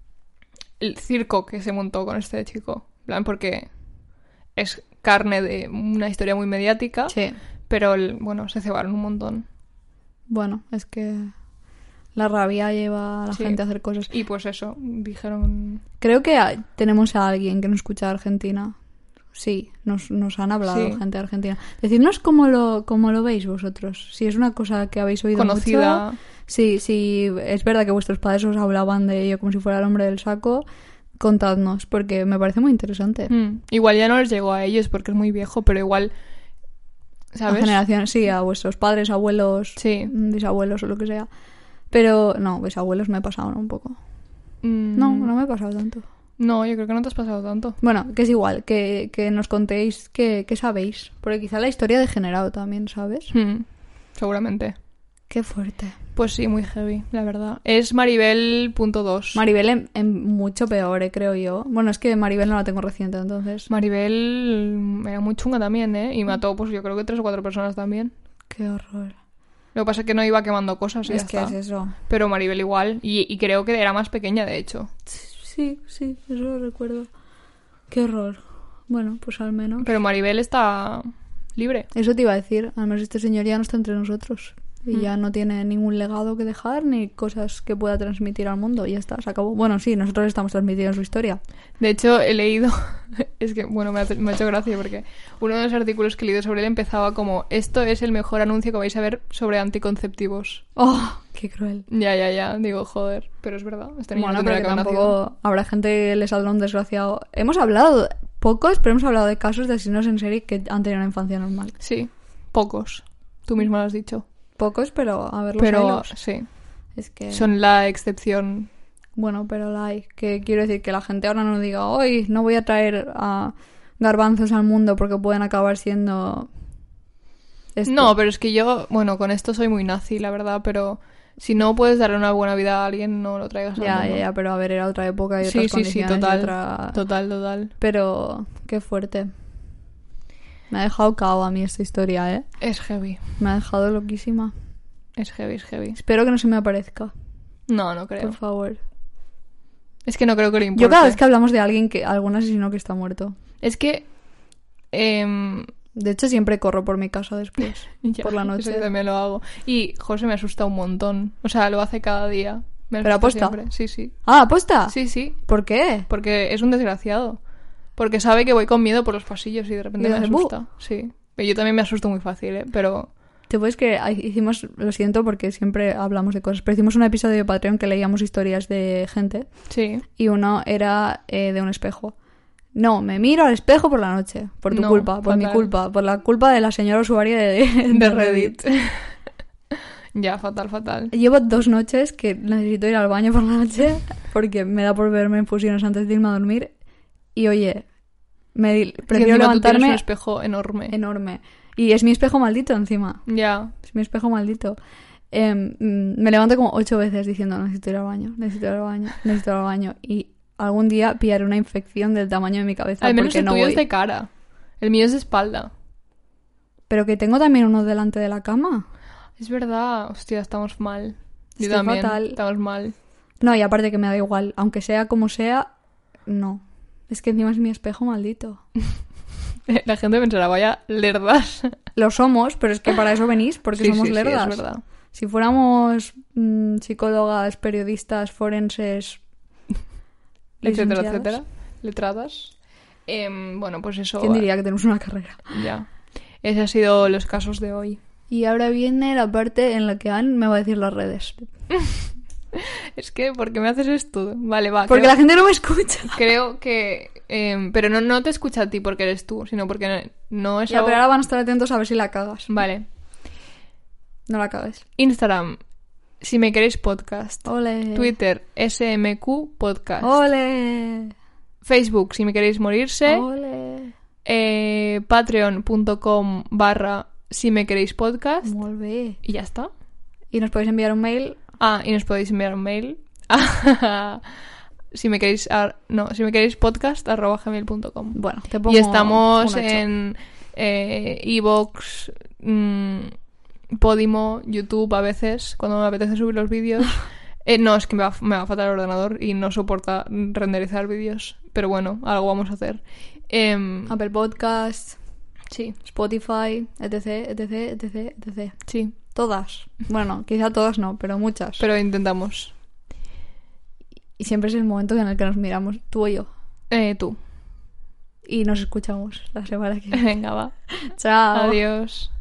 El circo que se montó con este chico. En plan, porque es carne de una historia muy mediática, Sí, pero el- bueno, se cebaron un montón. bueno, es que la rabia lleva a la Sí. gente a hacer cosas. Y pues eso, dijeron... Creo que a- tenemos a alguien que nos escucha de Argentina. Sí, nos, nos han hablado Sí. gente de Argentina. Decidnos cómo lo, cómo lo veis vosotros. Si es una cosa que habéis oído Conocida. mucho. Sí, sí, es verdad que vuestros padres os hablaban de ello como si fuera el hombre del saco. Contadnos, porque me parece muy interesante. Mm, igual ya no les llegó a ellos porque es muy viejo, pero igual... A ¿Sabes? generaciones, sí, a vuestros padres, abuelos, Sí. bisabuelos o lo que sea. Pero no, bisabuelos me he pasado, ¿no? Un poco. Mm, No, no me he pasado tanto. No, yo creo que no te has pasado tanto. Bueno, que es igual, que, que nos contéis qué qué sabéis. Porque quizá la historia ha degenerado también, ¿sabes? Mm, seguramente. Qué fuerte. Pues sí, muy heavy, la verdad. Es Maribel punto dos. Maribel en, en mucho peor, eh, creo yo. Bueno, es que Maribel no la tengo reciente, entonces... Maribel era muy chunga también, ¿eh? Y mató, pues yo creo que tres o cuatro personas también. Qué horror. Lo que pasa es que no iba quemando cosas y Es ya que está. es eso. Pero Maribel igual. Y, y creo que era más pequeña, de hecho. Sí, sí, eso lo recuerdo. Qué horror. Bueno, pues al menos... Pero Maribel está libre. Eso te iba a decir. Al menos este señor ya no está entre nosotros. Y Mm. ya no tiene ningún legado que dejar ni cosas que pueda transmitir al mundo. Y ya está, se acabó. Bueno, sí, nosotros estamos transmitiendo su historia. De hecho, he leído... Es que, bueno, me ha, me ha hecho gracia porque uno de los artículos que he leído sobre él empezaba como: esto es el mejor anuncio que vais a ver sobre anticonceptivos. ¡Oh! ¡Qué cruel! Ya, ya, ya. Digo, joder. Pero es verdad. Este niño Bueno, no pero tendría que que haber nacido. tampoco habrá gente que le saldrá un desgraciado. Hemos hablado, pocos, pero hemos hablado de casos de asesinos en serie que han tenido una infancia normal. Sí, pocos. Tú mismo lo has dicho. Pocos, pero a ver los Pero hilos. sí, Es que... son la excepción Bueno, pero la hay. Que quiero decir que la gente ahora no diga, hoy no voy a traer a garbanzos al mundo porque pueden acabar siendo... esto. No, pero es que yo, bueno, con esto soy muy nazi, la verdad, pero si no puedes darle una buena vida a alguien, no lo traigas al Ya, mundo. ya, ya, pero a ver, era otra época y Sí, otras sí, sí, condiciones y total. otra- Total, total. Pero qué fuerte. Me ha dejado cao a mí esta historia, ¿eh? Es heavy. Me ha dejado loquísima. Es heavy, es heavy. Espero que no se me aparezca, No, no creo. por favor. Es que no creo que le importe. Yo cada vez que hablamos de alguien que algún asesino que está muerto. Es que... em, De hecho, siempre corro por mi casa después, ya, por la eso noche. yo también lo hago. Y José me asusta un montón. O sea, lo hace cada día. Me ¿Pero asusta aposta? siempre. Sí, sí. Ah, ¿aposta? Sí, sí. ¿Por qué? Porque es un desgraciado. Porque sabe que voy con miedo por los pasillos y de repente Y me dices, "Bu". asusta. Sí. Pero yo también me asusto muy fácil, ¿eh? Pero... Te puedes que hicimos, lo siento porque siempre hablamos de cosas, pero hicimos un episodio de Patreon que leíamos historias de gente Sí. y uno era eh, de un espejo. No, me miro al espejo por la noche, por tu No, culpa, por mi fatal. culpa, por la culpa de la señora usuaria de, de, De Reddit. Reddit. Ya, fatal, fatal. Llevo dos noches que necesito ir al baño por la noche porque me da por verme infusiones antes de irme a dormir y oye, me di- Es que prefiero encima tú tienes levantarme un espejo enorme. enorme. Y es mi espejo maldito encima. Ya. Es mi espejo maldito. Eh, mm, me levanto como ocho veces diciendo necesito ir al baño, necesito ir al baño, necesito ir al baño. Y algún día pillaré una infección del tamaño de mi cabeza Al menos porque el no tuyo voy. es de cara. El mío es de espalda. Pero que tengo también uno delante de la cama. Es verdad. Hostia, estamos mal. Yo Estoy también. fatal. Estamos mal. No, y aparte que me da igual. Aunque sea como sea, no. Es que encima es mi espejo maldito. La gente pensará, vaya lerdas. Lo somos, pero es que para eso venís, porque Sí, somos sí, sí, lerdas. es verdad. Si fuéramos mm, psicólogas, periodistas, forenses, Etcétera, licenciadas, etcétera. Letradas. Em, bueno, pues eso. ¿quién diría que tenemos una carrera? Ya. Esos han sido los casos de hoy. Y ahora viene la parte en la que Anne me va a decir las redes. Es que, ¿por qué me haces esto? Vale, va. Porque creo, la gente no me escucha. creo que... em, pero no, no te escucha a ti porque eres tú, sino porque no, no es Ya, algo... pero ahora van a estar atentos a ver si la cagas. Vale. No la cagues. Instagram, si me queréis podcast. Ole. Twitter, S M Q Podcast. Ole. Facebook, si me queréis morirse. Ole. Eh, Patreon.com barra si me queréis podcast. Molt bé. Y ya está. Y nos podéis enviar un mail. Ah, y nos podéis enviar un mail. si me queréis... ar- no, si me queréis podcast arroba gmail punto com. Bueno, te pongo Y estamos un ocho. en eh, iVoox, mm, Podimo, YouTube a veces, cuando me apetece subir los vídeos. Eh, no, es que me va, me va a faltar el ordenador y no soporta renderizar vídeos. Pero bueno, algo vamos a hacer. Em, Apple Podcast, sí, Spotify, etc, etc, etc, etc. sí. Todas. Bueno, quizá todas no, pero muchas. Pero intentamos. Y siempre es el momento en el que nos miramos, tú y yo. Eh, tú. Y nos escuchamos la semana que viene. Venga, va. Chao. Adiós.